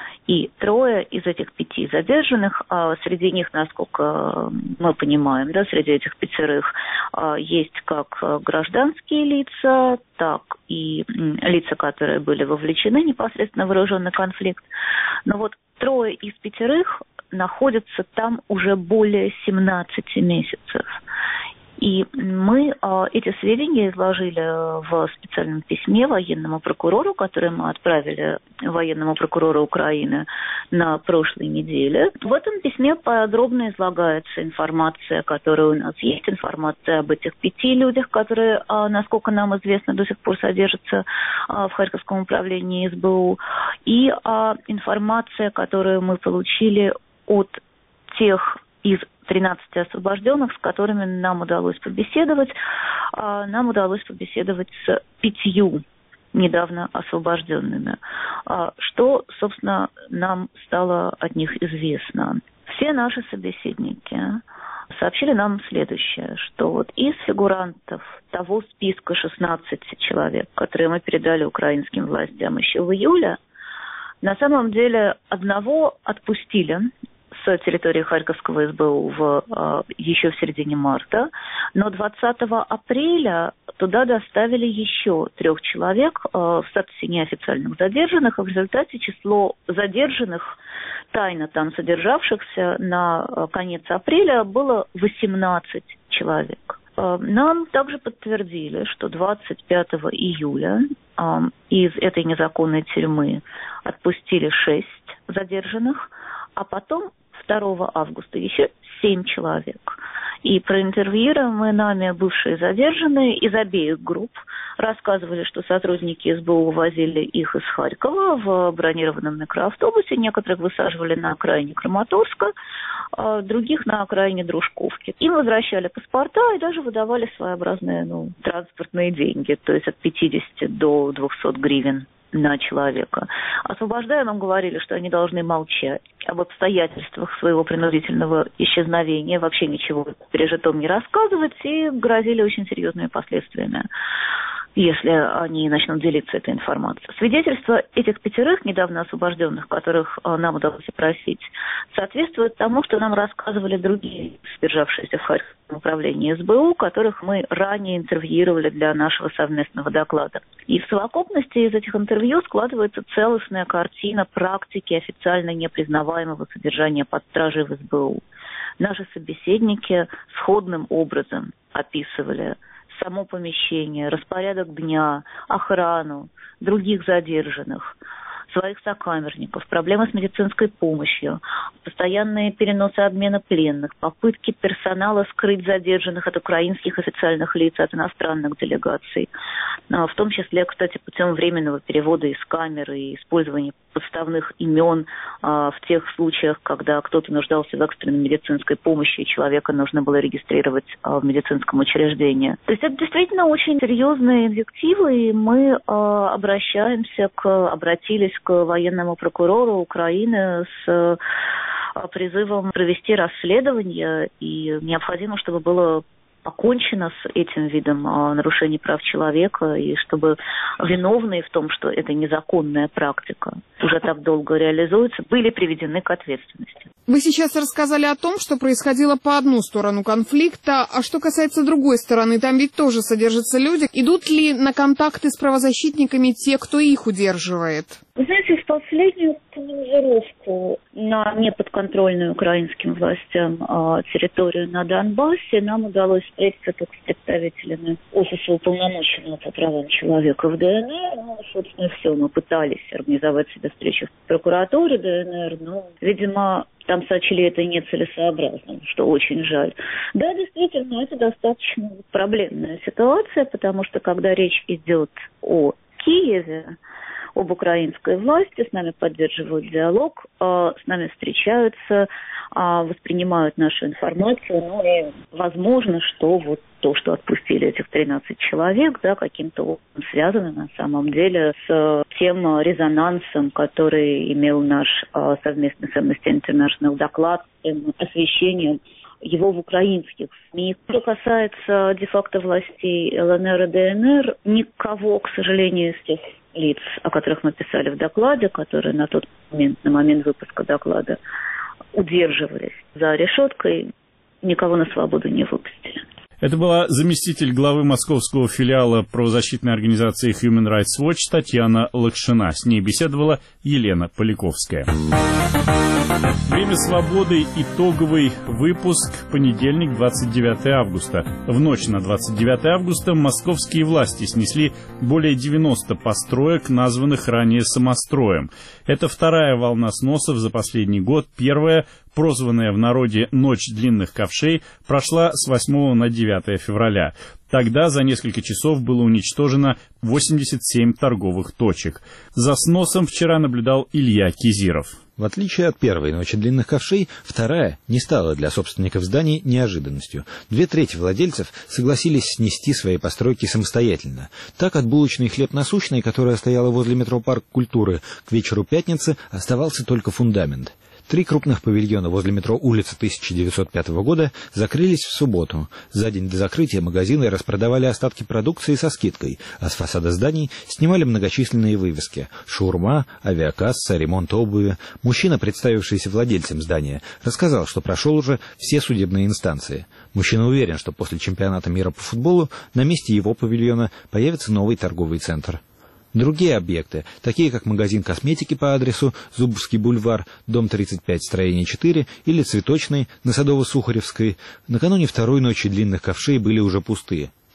И трое из этих пяти задержанных, а среди них, насколько мы понимаем, да, среди этих пятерых есть как гражданские лица, так и лица, которые были вовлечены непосредственно в вооруженный конфликт. Но вот трое из пятерых находятся там уже более семнадцати месяцев. И мы а, эти сведения изложили в специальном письме военному прокурору, которое мы отправили военному прокурору Украины на прошлой неделе. В этом письме подробно излагается информация, которая у нас есть, информация об этих пяти людях, которые, а, насколько нам известно, до сих пор содержатся а, в Харьковском управлении эс бэ у, и а, информация, которую мы получили от тех из тринадцати освобожденных, с которыми нам удалось побеседовать. Нам удалось побеседовать с пятью недавно освобожденными. Что, собственно, нам стало от них известно? Все наши собеседники сообщили нам следующее, что вот из фигурантов того списка шестнадцати человек, которые мы передали украинским властям еще в июле, на самом деле одного отпустили с территории Харьковского эс бэ у в, э, еще в середине марта, но двадцатого апреля туда доставили еще трех человек э, в статусе неофициальных задержанных, и в результате число задержанных, тайно там содержавшихся на э, конец апреля было восемнадцать человек. Э, нам также подтвердили, что двадцать пятого июля э, из этой незаконной тюрьмы отпустили шесть задержанных, а потом второго августа еще семь человек. И проинтервьюируемые нами бывшие задержанные из обеих групп рассказывали, что сотрудники СБУ возили их из Харькова в бронированном микроавтобусе. Некоторых высаживали на окраине Краматорска, а других на окраине Дружковки. Им возвращали паспорта и даже выдавали своеобразные ну, транспортные деньги, то есть от пятидесяти до двухсот гривен на человека. Освобождаемым говорили, что они должны молчать об обстоятельствах своего принудительного исчезновения, вообще ничего пережитом не рассказывать, и грозили очень серьезными последствиями, если они начнут делиться этой информацией. Свидетельства этих пятерых недавно освобожденных, которых нам удалось опросить, соответствуют тому, что нам рассказывали другие, содержавшиеся в Харьковском управлении СБУ, которых мы ранее интервьюировали для нашего совместного доклада. И в совокупности из этих интервью складывается целостная картина практики официально непризнаваемого содержания под стражей в СБУ. Наши собеседники сходным образом описывали само помещение, распорядок дня, охрану, других задержанных, своих сокамерников, проблемы с медицинской помощью, постоянные переносы обмена пленных, попытки персонала скрыть задержанных от украинских официальных лиц, от иностранных делегаций, в том числе, кстати, путем временного перевода из камеры и использования подставных имен в тех случаях, когда кто-то нуждался в экстренной медицинской помощи, и человека нужно было регистрировать в медицинском учреждении. То есть это действительно очень серьезные инвективы, и мы обращаемся к, обратились к военному прокурору Украины с призывом провести расследование, и необходимо, чтобы было покончено с этим видом нарушений прав человека, и чтобы виновные в том, что это незаконная практика, уже так долго реализуется, были приведены к ответственности. Вы сейчас рассказали о том, что происходило по одну сторону конфликта, а что касается другой стороны, там ведь тоже содержатся люди. Идут ли на контакты с правозащитниками те, кто их удерживает? Вы знаете, в последнюю командировку на неподконтрольную украинским властям э, территорию на Донбассе нам удалось встретиться только с представителями Офиса уполномоченного по правам человека в ДНР. Ну, собственно, все. Мы пытались организовать себе встречу в прокуратуре ДНР, но, видимо, там сочли это нецелесообразным, что очень жаль. Да, действительно, это достаточно проблемная ситуация, потому что когда речь идет о Киеве, об украинской власти, с нами поддерживают диалог, с нами встречаются, воспринимают нашу информацию, ну и возможно, что вот то, что отпустили этих тринадцать человек, да, каким-то образом связано на самом деле с тем резонансом, который имел наш совместный с Amnesty International доклад, тем освещением его в украинских СМИ. Что касается де-факто властей ЛНР и ДНР, никого, к сожалению, из тех лиц, о которых мы писали в докладе, которые на тот момент, на момент выпуска доклада, удерживались за решеткой, никого на свободу не выпустили. Это была заместитель главы московского филиала правозащитной организации Human Rights Watch Татьяна Лакшина. С ней беседовала Елена Поляковская. Время свободы. Итоговый выпуск. Понедельник, двадцать девятое августа. В ночь на двадцать девятое августа московские власти снесли более девяноста построек, названных ранее самостроем. Это вторая волна сносов за последний год. Первая, прозванная в народе «Ночь длинных ковшей», прошла с восьмого на девятое февраля. Тогда за несколько часов было уничтожено восемьдесят семь торговых точек. За сносом вчера наблюдал Илья Кизиров. В отличие от первой «Ночи длинных ковшей», вторая не стала для собственников зданий неожиданностью. Две трети владельцев согласились снести свои постройки самостоятельно. Так от булочной «Хлеб насущный», которая стояла возле метро «Парк культуры», к вечеру пятницы оставался только фундамент. Три крупных павильона возле метро улица тысяча девятьсот пятого года закрылись в субботу. За день до закрытия магазины распродавали остатки продукции со скидкой, а с фасада зданий снимали многочисленные вывески: шаурма, авиакасса, ремонт обуви. Мужчина, представившийся владельцем здания, рассказал, что прошел уже все судебные инстанции. Мужчина уверен, что после чемпионата мира по футболу на месте его павильона появится новый торговый центр. Другие объекты, такие как магазин косметики по адресу Зубовский бульвар, дом тридцать пять, строение четыре, или цветочный на Садово-Сухаревской, накануне второй «Ночи длинных ковшей» были уже пустые.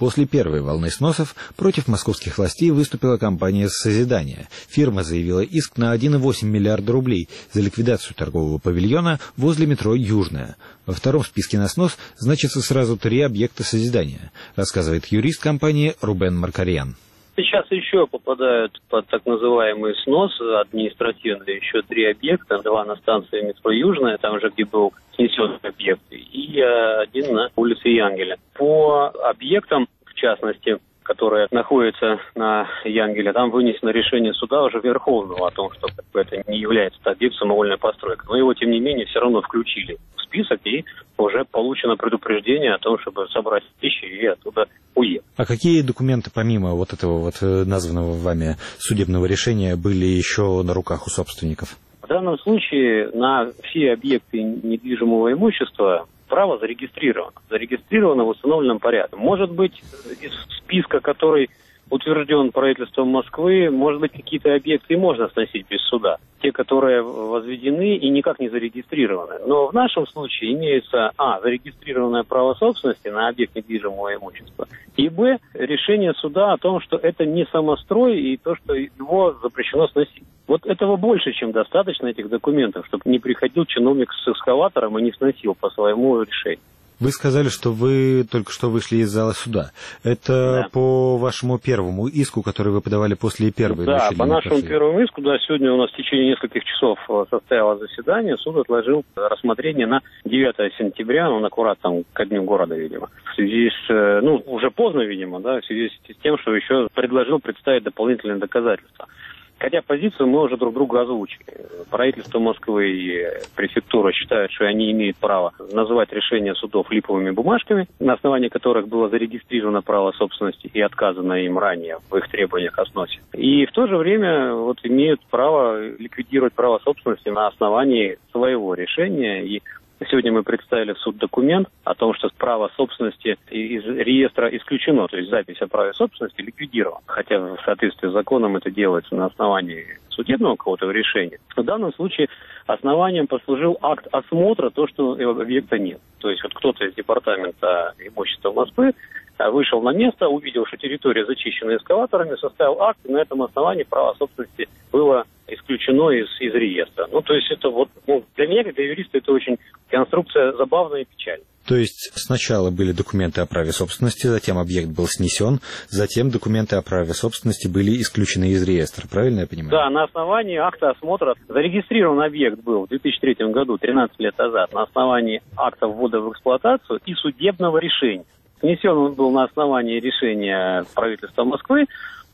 После первой волны сносов против московских властей выступила компания «Созидание». Фирма заявила иск на один целых восемь десятых миллиарда рублей за ликвидацию торгового павильона возле метро «Южная». Во втором списке на снос значатся сразу три объекта «Созидания», рассказывает юрист компании Рубен Маркарьян. Сейчас еще попадают под так называемый снос административный еще три объекта. Два на станции метро «Южная», там же, где был снесен объект, и один на улице Янгеля. По объектам, в частности, которые находятся на Янгеле, там вынесено решение суда уже Верховного о том, что как бы, это не является объект самовольной постройки. Но его, тем не менее, все равно включили в список, и уже получено предупреждение о том, чтобы собрать вещи и оттуда уехать. А какие документы, помимо вот этого вот названного вами судебного решения, были еще на руках у собственников? В данном случае на все объекты недвижимого имущества право зарегистрировано. Зарегистрировано в установленном порядке. Может быть, из списка, который утвержден правительством Москвы, может быть, какие-то объекты и можно сносить без суда. Те, которые возведены и никак не зарегистрированы. Но в нашем случае имеется, а, зарегистрированное право собственности на объект недвижимого имущества, и, б, решение суда о том, что это не самострой и то, что его запрещено сносить. Вот этого больше, чем достаточно, этих документов, чтобы не приходил чиновник с экскаватором и не сносил по своему решению. Вы сказали, что вы только что вышли из зала суда. Это да. По вашему первому иску, который вы подавали после первой? Да, по нашему прошли. первому иску, да, сегодня у нас в течение нескольких часов состоялось заседание, суд отложил рассмотрение на девятое сентября, ну, аккурат там ко дню города, видимо. В связи с, ну, уже поздно, видимо, да, в связи с тем, что еще предложил представить дополнительные доказательства. Хотя позицию мы уже друг другу озвучили. Правительство Москвы и префектура считают, что они имеют право называть решения судов липовыми бумажками, на основании которых было зарегистрировано право собственности и отказано им ранее в их требованиях о сносе. И в то же время вот, имеют право ликвидировать право собственности на основании своего решения. И сегодня мы представили в суд документ о том, что право собственности из реестра исключено, то есть запись о праве собственности ликвидирована. Хотя в соответствии с законом это делается на основании судебного какого-то решения. В данном случае основанием послужил акт осмотра, то, что объекта нет. То есть вот кто-то из департамента имущества Москвы вышел на место, увидел, что территория зачищена эскаваторами, составил акт, и на этом основании право собственности было исключено из, из реестра. Ну, то есть это вот, ну, для меня, как для юриста, это очень конструкция забавная и печальная. То есть сначала были документы о праве собственности, затем объект был снесен, затем документы о праве собственности были исключены из реестра, правильно я понимаю? Да, на основании акта осмотра зарегистрирован объект был в две тысячи третьем году, тринадцать лет назад, на основании акта ввода в эксплуатацию и судебного решения. Снесен он был на основании решения правительства Москвы,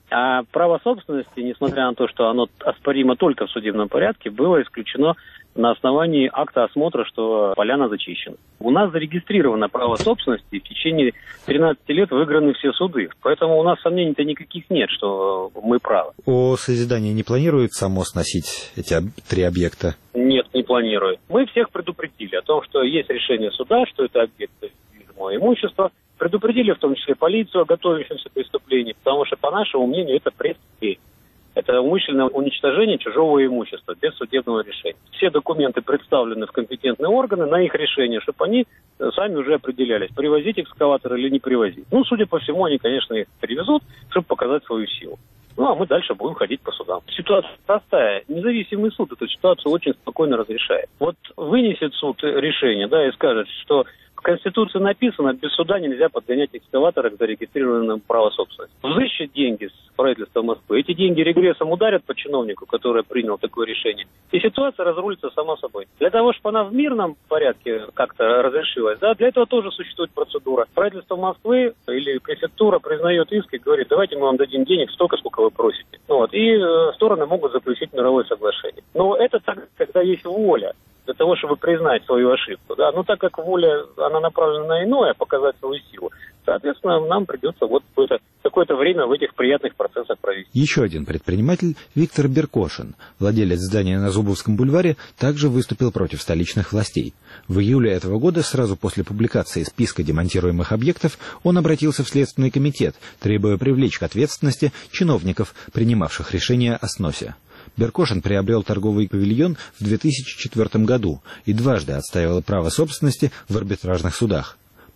а право собственности, несмотря на то, что оно оспоримо только в судебном порядке, было исключено на основании акта осмотра, что поляна зачищена. У нас зарегистрировано право собственности, и в течение тринадцати лет выиграны все суды. Поэтому у нас сомнений-то никаких нет, что мы правы. О созидании не планирует само сносить эти три объекта? Нет, не планирует. Мы всех предупредили о том, что есть решение суда, что это объект недвижимого имущества. Предупредили в том числе полицию о готовящемся преступлении, потому что, по нашему мнению, это преступление. Это умышленное уничтожение чужого имущества без судебного решения. Все документы представлены в компетентные органы на их решение, чтобы они сами уже определялись, привозить экскаватор или не привозить. Ну, судя по всему, они, конечно, их привезут, чтобы показать свою силу. Ну, а мы дальше будем ходить по судам. Ситуация простая. Независимый суд эту ситуацию очень спокойно разрешает. Вот вынесет суд решение, да, и скажет, что в Конституции написано, без суда нельзя подгонять экскаваторы к зарегистрированному праву собственности. Взыщет деньги с правительства Москвы. Эти деньги регрессом ударят по чиновнику, который принял такое решение. И ситуация разрулится сама собой. Для того, чтобы она в мирном порядке как-то разрешилась, да, для этого тоже существует процедура. Правительство Москвы или префектура признает иск и говорит, давайте мы вам дадим денег столько, сколько вы просите. Ну, вот, и э, стороны могут заключить мировое соглашение. Но это так, когда есть воля для того, чтобы признать свою ошибку. Да? Но так как воля, она направлена на иное, показать свою силу, соответственно, нам придется вот какое-то, какое-то время в этих приятных процессах провести. Еще один предприниматель, Виктор Беркошин, владелец здания на Зубовском бульваре, также выступил против столичных властей. В июле этого года, сразу после публикации списка демонтируемых объектов, он обратился в Следственный комитет, требуя привлечь к ответственности чиновников, принимавших решение о сносе. Беркошин приобрел торговый павильон в две тысячи четвёртом году и дважды отстаивал право собственности в арбитражных судах.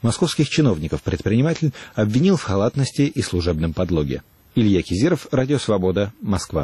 Московских чиновников предприниматель обвинил в халатности и служебном подлоге. Илья Кизиров, Радио Свобода, Москва.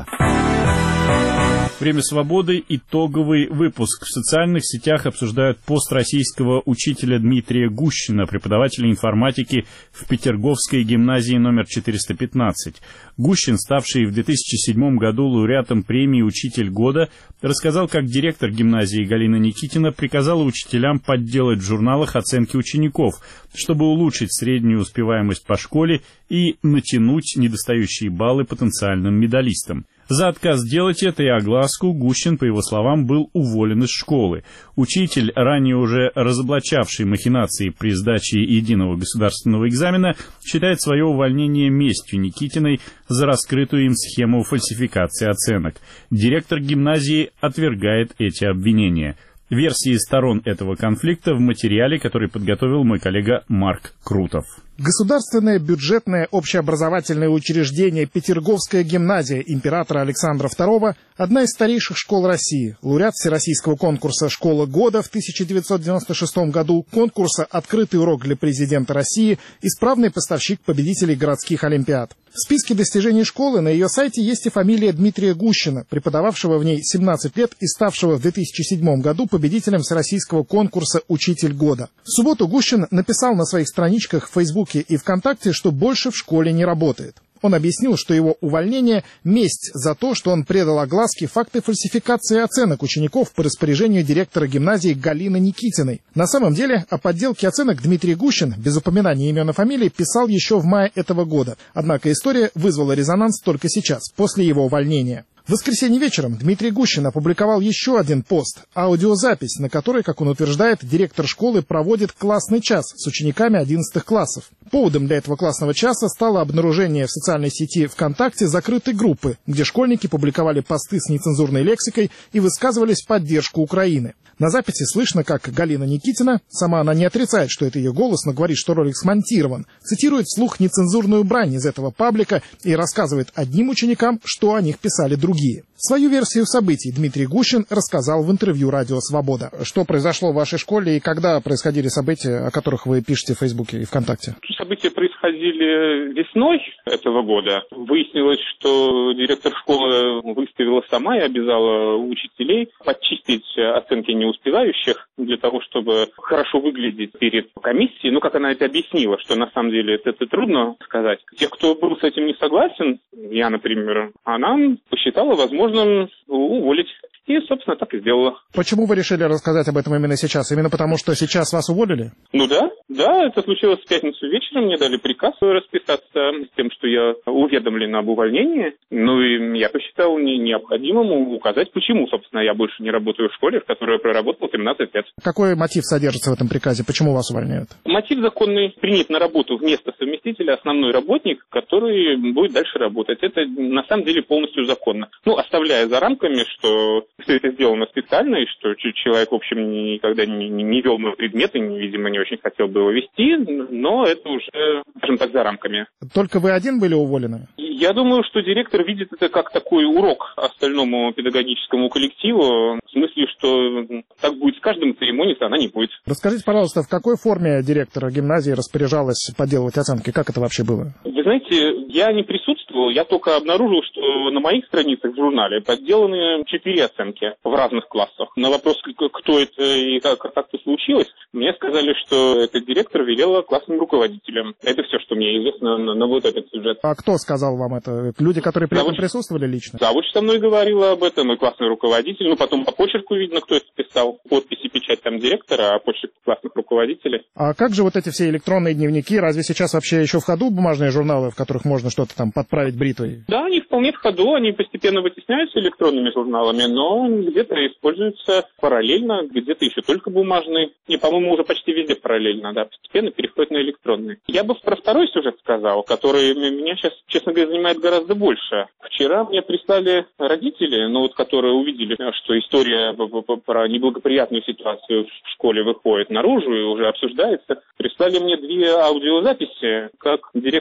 Время свободы. Итоговый выпуск. В социальных сетях обсуждают пост российского учителя Дмитрия Гущина, преподавателя информатики в Петерговской гимназии номер четыреста пятнадцать. Гущин, ставший в две тысячи седьмом году лауреатом премии «Учитель года», рассказал, как директор гимназии Галина Никитина приказала учителям подделать в журналах оценки учеников, чтобы улучшить среднюю успеваемость по школе и натянуть недостающие баллы потенциальным медалистам. За отказ делать это и огласку Гущин, по его словам, был уволен из школы. Учитель, ранее уже разоблачавший махинации при сдаче единого государственного экзамена, считает свое увольнение местью Никитиной за раскрытую им схему фальсификации оценок. Директор гимназии отвергает эти обвинения. Версии сторон этого конфликта в материале, который подготовил мой коллега Марк Крутов. Государственное бюджетное общеобразовательное учреждение Петерговская гимназия императора Александра второго – одна из старейших школ России, лауреат всероссийского конкурса «Школа года» в тысяча девятьсот девяносто шестом году, конкурса «Открытый урок для президента России», исправный поставщик победителей городских олимпиад. В списке достижений школы на ее сайте есть и фамилия Дмитрия Гущина, преподававшего в ней семнадцать лет и ставшего в две тысячи седьмом году победителем всероссийского конкурса «Учитель года». В субботу Гущин написал на своих страничках в Фейсбуке и ВКонтакте, что больше в школе не работает. Он объяснил, что его увольнение – месть за то, что он предал огласке факты фальсификации оценок учеников по распоряжению директора гимназии Галины Никитиной. На самом деле, о подделке оценок Дмитрий Гущин, без упоминания имен и фамилий, писал еще в мае этого года. Однако история вызвала резонанс только сейчас, после его увольнения. В воскресенье вечером Дмитрий Гущин опубликовал еще один пост, аудиозапись, на которой, как он утверждает, директор школы проводит классный час с учениками одиннадцатых классов. Поводом для этого классного часа стало обнаружение в социальной сети ВКонтакте закрытой группы, где школьники публиковали посты с нецензурной лексикой и высказывались в поддержку Украины. На записи слышно, как Галина Никитина, сама она не отрицает, что это ее голос, но говорит, что ролик смонтирован, цитирует вслух нецензурную брань из этого паблика и рассказывает одним ученикам, что о них писали другие. Свою версию событий Дмитрий Гущин рассказал в интервью «Радио Свобода». Что произошло в вашей школе и когда происходили события, о которых вы пишете в Фейсбуке и ВКонтакте? События происходили весной этого года. Выяснилось, что директор школы выставила сама и обязала учителей подчистить оценки неуспевающих для того, чтобы хорошо выглядеть перед комиссией. Ну, как она это объяснила, что на самом деле это, это трудно сказать. Тех, кто был с этим не согласен, я, например, она посчитала возможным уволить. И, собственно, так и сделала. Почему вы решили рассказать об этом именно сейчас? Именно потому, что сейчас вас уволили? Ну да, да, это случилось в пятницу вечером. Мне дали приказ расписаться с тем, что я уведомлен об увольнении. Ну и я посчитал необходимым указать, почему, собственно, я больше не работаю в школе, в которой я проработал семнадцать лет. Какой мотив содержится в этом приказе? Почему вас увольняют? Мотив законный – принять на работу вместо совместителя основной работник, который будет дальше работать. Это на самом деле полностью законно. Ну, оставляя за рамками, что все это сделано специально, и что человек, в общем, никогда не, не, не вел мой предмет и, видимо, не очень хотел бы его вести, но это уже, скажем так, за рамками. Только вы один были уволены? Я думаю, что директор видит это как такой урок остальному педагогическому коллективу, в смысле, что так будет с каждым, церемониться она не будет. Расскажите, пожалуйста, в какой форме директор гимназии распоряжалась подделывать оценки? Как это вообще было? Вы знаете, я не присутствовал, я только обнаружил, что на моих страницах в журнале подделаны четыре оценки в разных классах. На вопрос, кто это и как, как это случилось, мне сказали, что этот директор велела классным руководителям. Это все, что мне известно на, на вот этот сюжет. А кто сказал вам это? Люди, которые при Завуч... этом присутствовали лично? Завуч со мной говорила об этом, и классный руководитель. Ну, потом по почерку видно, кто это писал. Подпись и печать там директора, а почерк классных руководителей. А как же вот эти все электронные дневники? Разве сейчас вообще еще в ходу бумажные журналы, в которых можно что-то там подправить бритвой? Да, они вполне в ходу, они постепенно вытесняются электронными журналами, но где-то используются параллельно, где-то еще только бумажные. И, по-моему, уже почти везде параллельно, да, постепенно переходят на электронные. Я бы про второй сюжет сказал, который меня сейчас, честно говоря, занимает гораздо больше. Вчера мне прислали родители, ну вот, которые увидели, что история про неблагоприятную ситуацию в школе выходит наружу и уже обсуждается. Прислали мне две аудиозаписи, как директор вел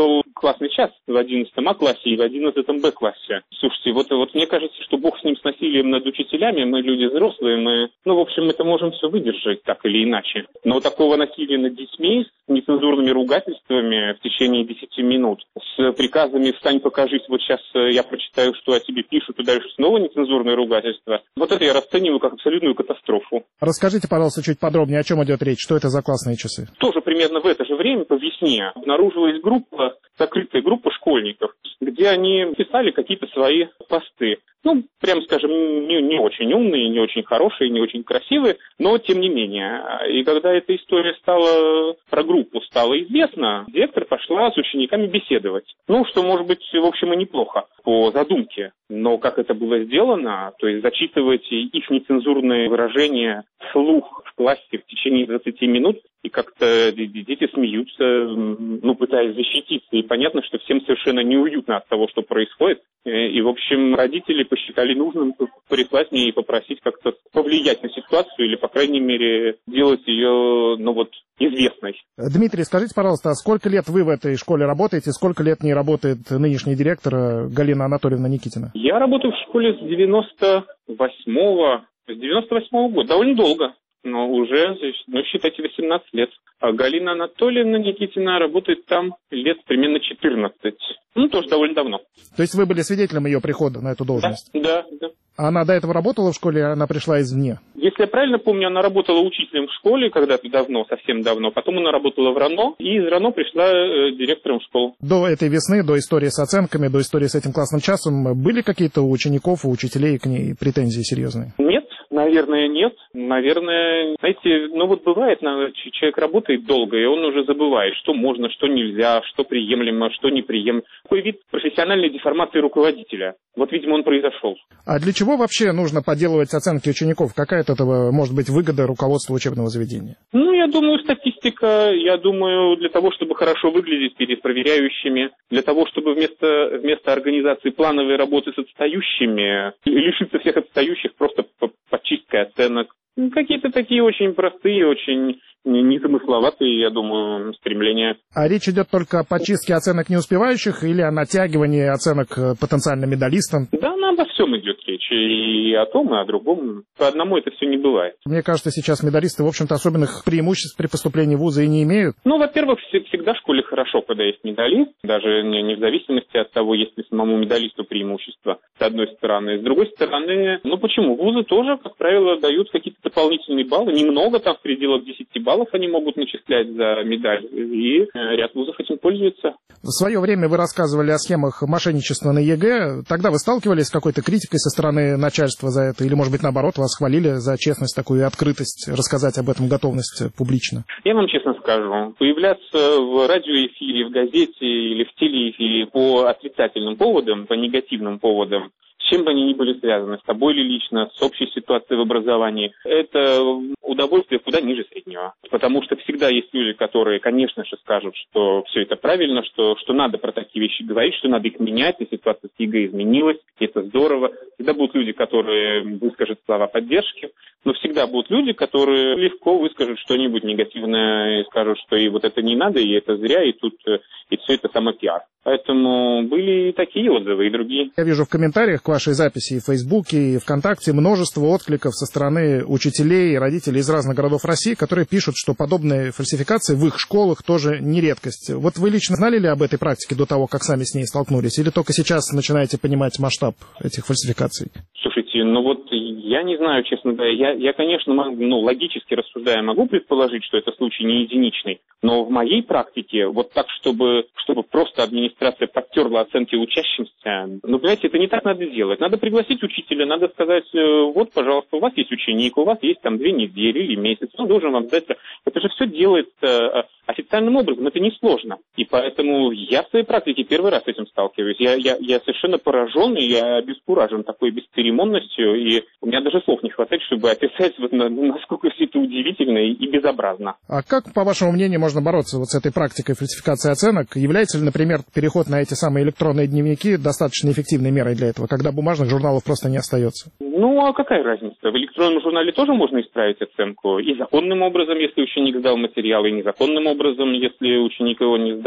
прошел классный час в одиннадцатом А классе и в одиннадцатом Б классе. Слушайте, вот, вот мне кажется, что бог с ним, с насилием над учителями, мы люди взрослые, мы, ну, в общем, это можем все выдержать так или иначе. Но такого насилия над детьми с нецензурными ругательствами в течение десяти минут, с приказами «встань, покажись, вот сейчас я прочитаю, что о тебе пишут», и дальше снова нецензурное ругательство, вот это я расцениваю как абсолютную катастрофу. Расскажите, пожалуйста, чуть подробнее, о чем идет речь, что это за классные часы? Тоже примерно в это же время, по весне, обнаружилась группа, закрытая группа школьников, где они писали какие-то свои посты. Ну, прям скажем, не, не очень умные, не очень хорошие, не очень красивые, но тем не менее. И когда эта история стала, про группу стала известна, директор пошла с учениками беседовать. Ну, что может быть, в общем, и неплохо по задумке. Но как это было сделано, то есть зачитывать их нецензурные выражения вслух в классе в течение двадцати минут, и как-то дети смеются, ну, пытаясь защититься. И понятно, что всем совершенно неуютно от того, что происходит. И, в общем, родители посчитали нужным прислать мне и попросить как-то повлиять на ситуацию или, по крайней мере, сделать ее, ну вот, известной. Дмитрий, скажите, пожалуйста, а сколько лет вы в этой школе работаете, сколько лет не работает нынешний директор Галина Анатольевна Никитина? Я работаю в школе с девяносто восьмого, с девяносто восьмого года, довольно долго. Но уже, ну, считайте, восемнадцать лет. А Галина Анатольевна Никитина работает там лет примерно четырнадцать. Ну, тоже довольно давно. То есть вы были свидетелем ее прихода на эту должность? Да, да, да. А она до этого работала в школе, она пришла извне? Если я правильно помню, она работала учителем в школе когда-то давно, совсем давно. Потом она работала в РАНО, и из РАНО пришла э, директором школы. До этой весны, до истории с оценками, до истории с этим классным часом, были какие-то у учеников, у учителей к ней претензии серьезные? Нет. Наверное, нет. Наверное, знаете, ну вот бывает, человек работает долго, и он уже забывает, что можно, что нельзя, что приемлемо, что неприемлемо. Такой вид профессиональной деформации руководителя. Вот, видимо, он произошел. А для чего вообще нужно подделывать оценки учеников? Какая от этого может быть выгода руководству учебного заведения? Ну, я думаю, статистика. Я думаю, для того, чтобы хорошо выглядеть перед проверяющими, для того, чтобы вместо, вместо организации плановой работы с отстающими лишиться всех отстающих просто по подчисткой оценок. Какие-то такие очень простые, очень незамысловатые, я думаю, стремления. А речь идет только о подчистке оценок неуспевающих или о натягивании оценок потенциальным медалистам? Да, она обо всем идет речь. И о том, и о другом. По одному это все не бывает. Мне кажется, сейчас медалисты, в общем-то, особенных преимуществ при поступлении в вузы и не имеют. Ну, во-первых, всегда в школе хорошо, когда есть медалист. Даже не, не в зависимости от того, есть ли самому медалисту преимущество, с одной стороны. С другой стороны, ну почему? Вузы тоже, как правило, дают какие-то дополнительные баллы. Немного, там в пределах десяти баллов они могут начислять за медаль. И ряд вузов этим пользуется. В свое время вы рассказывали о схемах мошенничества на ЕГЭ. Тогда вы сталкивались с какой-то критикой со стороны начальства за это? Или, может быть, наоборот, вас хвалили за честность такую и открытость, рассказать об этом, готовность публично? Я вам честно скажу, появляться в радиоэфире, в газете или в телеэфире по отрицательным поводам, по негативным поводам, с чем бы они ни были связаны, с тобой или лично, с общей ситуацией в образовании, это удовольствие куда ниже среднего. Потому что всегда есть люди, которые, конечно же, скажут, что все это правильно, что, что надо про такие вещи говорить, что надо их менять, и ситуация с ЕГЭ изменилась, и это здорово. Всегда будут люди, которые выскажут слова поддержки, но всегда будут люди, которые легко выскажут что-нибудь негативное и скажут, что и вот это не надо, и это зря, и тут и все это самопиар. Поэтому были и такие отзывы, и другие. Я вижу в комментариях к вашей записи и в Фейсбуке, и ВКонтакте множество откликов со стороны учителей и родителей из разных городов России, которые пишут, что подобные фальсификации в их школах тоже не редкость. Вот вы лично знали ли об этой практике до того, как сами с ней столкнулись, или только сейчас начинаете понимать масштаб этих фальсификаций? Слушайте, ну вот я не знаю, честно говоря, я, я конечно, могу, ну, логически рассуждая, могу предположить, что это случай не единичный, но в моей практике вот так, чтобы, чтобы просто администрация подтерла оценки учащимся, ну, понимаете, это не так надо делать. Надо пригласить учителя, надо сказать, вот, пожалуйста, у вас есть ученик, у вас есть там две недели или месяц, он должен вам сдать. Это же все делается официальным образом, это несложно. И поэтому я в своей практике первый раз с этим сталкиваюсь. Я, я, я совершенно поражен, и я обескуражен такой бесцеремонностью, и у меня даже слов не хватает, чтобы описать, вот, насколько все это удивительно и, и безобразно. А как, по вашему мнению, можно бороться вот с этой практикой фальсификации оценок? Является ли, например, переход на эти самые электронные дневники достаточно эффективной мерой для этого, когда бумажных журналов просто не остается? Ну, а какая разница? В электронном журнале тоже можно исправить оценку. И законным образом, если ученик сдал материал, и незаконным образом, если ученик его не сдал.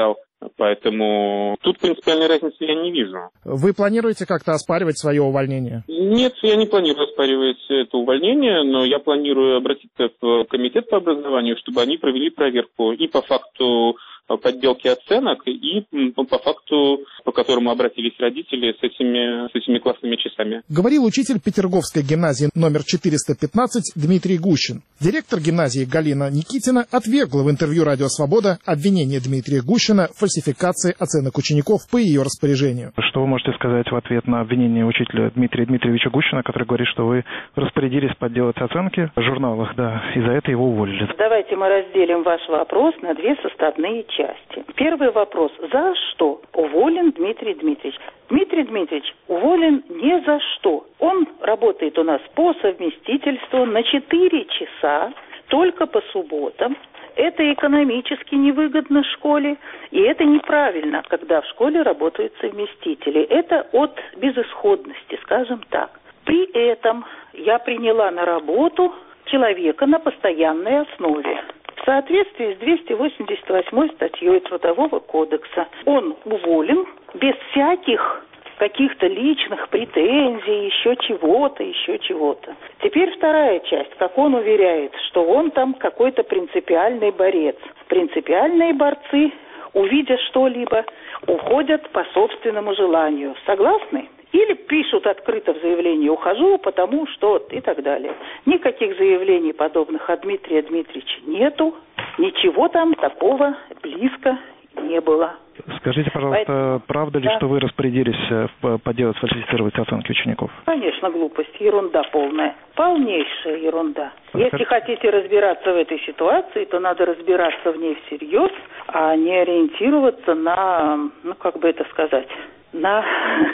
Поэтому тут принципиальной разницы я не вижу. Вы планируете как-то оспаривать свое увольнение? Нет, я не планирую оспаривать это увольнение, но я планирую обратиться в комитет по образованию, чтобы они провели проверку и по факту подделки оценок, и по факту, по которому обратились родители с этими, с этими классными часами. Говорил учитель Петерговской гимназии номер четыреста пятнадцать Дмитрий Гущин. Директор гимназии Галина Никитина отвергла в интервью «Радио Свобода» обвинение Дмитрия Гущина в фальсификации оценок учеников по ее распоряжению. Что вы можете сказать в ответ на обвинение учителя Дмитрия Дмитриевича Гущина, который говорит, что вы распорядились подделать оценки в журналах, да, и за это его уволили? Давайте мы разделим ваш вопрос на две составные части. Первый вопрос. За что уволен Дмитрий Дмитриевич? Дмитрий Дмитриевич уволен не за что. Он работает у нас по совместительству на четыре часа, только по субботам. Это экономически невыгодно школе, и это неправильно, когда в школе работают совместители. Это от безысходности, скажем так. При этом я приняла на работу человека на постоянной основе. В соответствии с двести восемьдесят восьмой статьей Трудового кодекса он уволен без всяких каких-то личных претензий, еще чего-то, еще чего-то. Теперь вторая часть, как он уверяет, что он там какой-то принципиальный борец. Принципиальные борцы, увидя что-либо, уходят по собственному желанию. Согласны? Или пишут открыто в заявлении «ухожу, потому что» и так далее. Никаких заявлений подобных от Дмитрия Дмитриевича нету. Ничего там такого близко не было. Скажите, пожалуйста, Поэтому, правда ли, да. что вы распорядились подделать, сфальсифицировать оценки учеников? Конечно, глупость, ерунда полная. Полнейшая ерунда. Если хотите разбираться в этой ситуации, то надо разбираться в ней всерьез, а не ориентироваться на, ну, как бы это сказать, на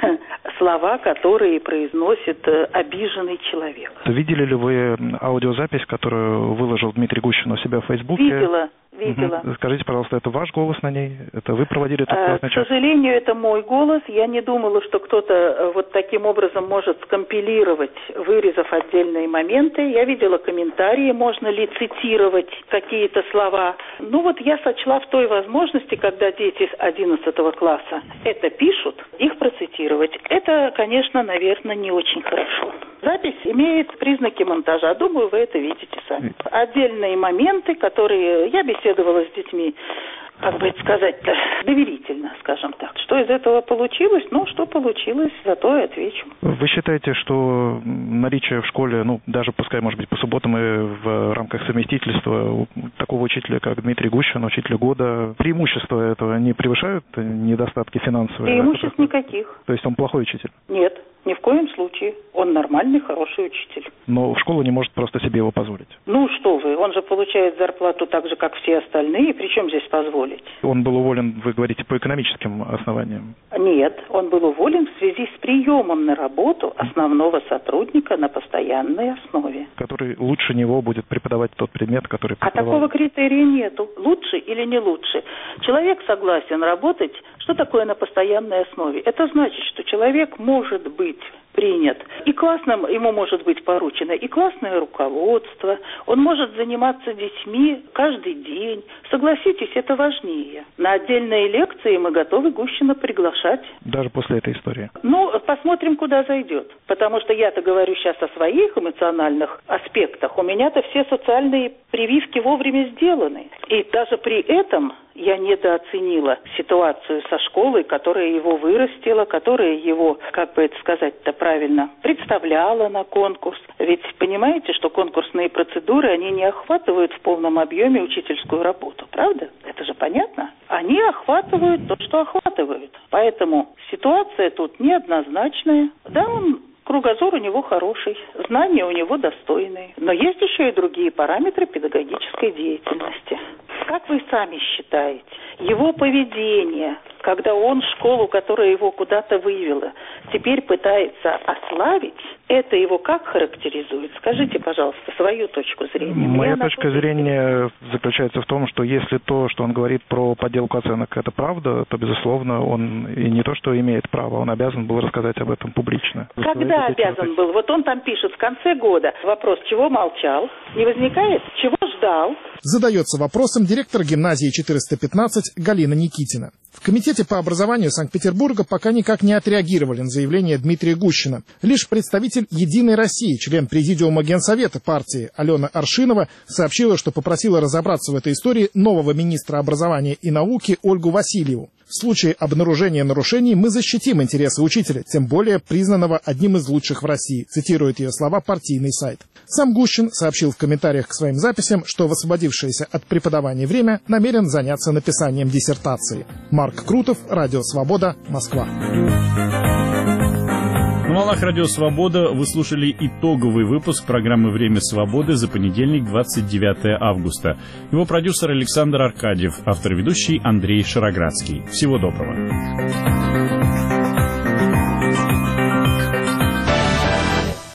слова, которые произносит обиженный человек. Видели ли вы аудиозапись, которую выложил Дмитрий Гущин у себя в Фейсбуке? Видела. Видела. Угу. Скажите, пожалуйста, это ваш голос на ней? Это вы проводили этот классный час? К сожалению, это мой голос. Я не думала, что кто-то вот таким образом может скомпилировать, вырезав отдельные моменты. Я видела комментарии, можно ли цитировать какие-то слова. Ну вот я сочла в той возможности, когда дети с одиннадцатого класса это пишут, их процитировать. Это, конечно, наверное, не очень хорошо. Запись имеет признаки монтажа. Думаю, вы это видите сами. Отдельные моменты, которые я беседовала с детьми, как бы это сказать-то, доверительно, скажем так. Что из этого получилось? Ну, что получилось, зато и отвечу. Вы считаете, что наличие в школе, ну, даже пускай, может быть, по субботам и в рамках совместительства такого учителя, как Дмитрий Гущин, учителя года, преимущества этого не превышают недостатки финансовые? Преимуществ никаких. То есть он плохой учитель? Нет, ни в коем случае. Он нормальный, хороший учитель. Но в школу не может просто себе его позволить? Ну, что вы, он же получает зарплату так же, как все остальные. Причем здесь позволить? Он был уволен, вы говорите, по экономическим основаниям? Нет, он был уволен в связи с приемом на работу основного сотрудника на постоянной основе. Который лучше него будет преподавать тот предмет, который преподавал. А такого критерия нету. Лучше или не лучше. Человек согласен работать. Что такое на постоянной основе? Это значит, что человек может быть принят. И классным ему может быть поручено и классное руководство. Он может заниматься детьми каждый день. Согласитесь, это важнее. На отдельные лекции мы готовы Гущина приглашать. Даже после этой истории? Ну, посмотрим, куда зайдет. Потому что я-то говорю сейчас о своих эмоциональных аспектах. У меня-то все социальные прививки вовремя сделаны. И даже при этом я недооценила ситуацию со школой, которая его вырастила, которая его, как бы это сказать-то правильно, представляла на конкурс. Ведь понимаете, что конкурсные процедуры, они не охватывают в полном объеме учительскую работу, правда? Это же понятно? Они охватывают то, что охватывают. Поэтому ситуация тут неоднозначная. Да, он... Кругозор у него хороший, знания у него достойные. Но есть еще и другие параметры педагогической деятельности. Как вы сами считаете, его поведение, когда он школу, которая его куда-то вывела, теперь пытается ославить, это его как характеризует? Скажите, пожалуйста, свою точку зрения. Моя Меня точка зрения заключается в том, что если то, что он говорит про подделку оценок, это правда, то, безусловно, он и не то, что имеет право, он обязан был рассказать об этом публично. Когда обязан был? Вот он там пишет в конце года. Вопрос, чего молчал? Не возникает? Чего ждал? Задается вопросом директор гимназии четыреста пятнадцать Галина Никитина. В Комитете по образованию Санкт-Петербурга пока никак не отреагировали на заявление Дмитрия Гущина. Лишь представитель «Единой России», член президиума Генсовета партии Алена Аршинова, сообщила, что попросила разобраться в этой истории нового министра образования и науки Ольгу Васильеву. В случае обнаружения нарушений мы защитим интересы учителя, тем более признанного одним из лучших в России, цитирует ее слова партийный сайт. Сам Гущин сообщил в комментариях к своим записям, что в освободившееся от преподавания время намерен заняться написанием диссертации. Марк Крутов, Радио Свобода, Москва. На волнах Радио Свобода вы слушали итоговый выпуск программы «Время свободы» за понедельник, двадцать девятое августа. Его продюсер Александр Аркадьев, автор-ведущий Андрей Шароградский. Всего доброго.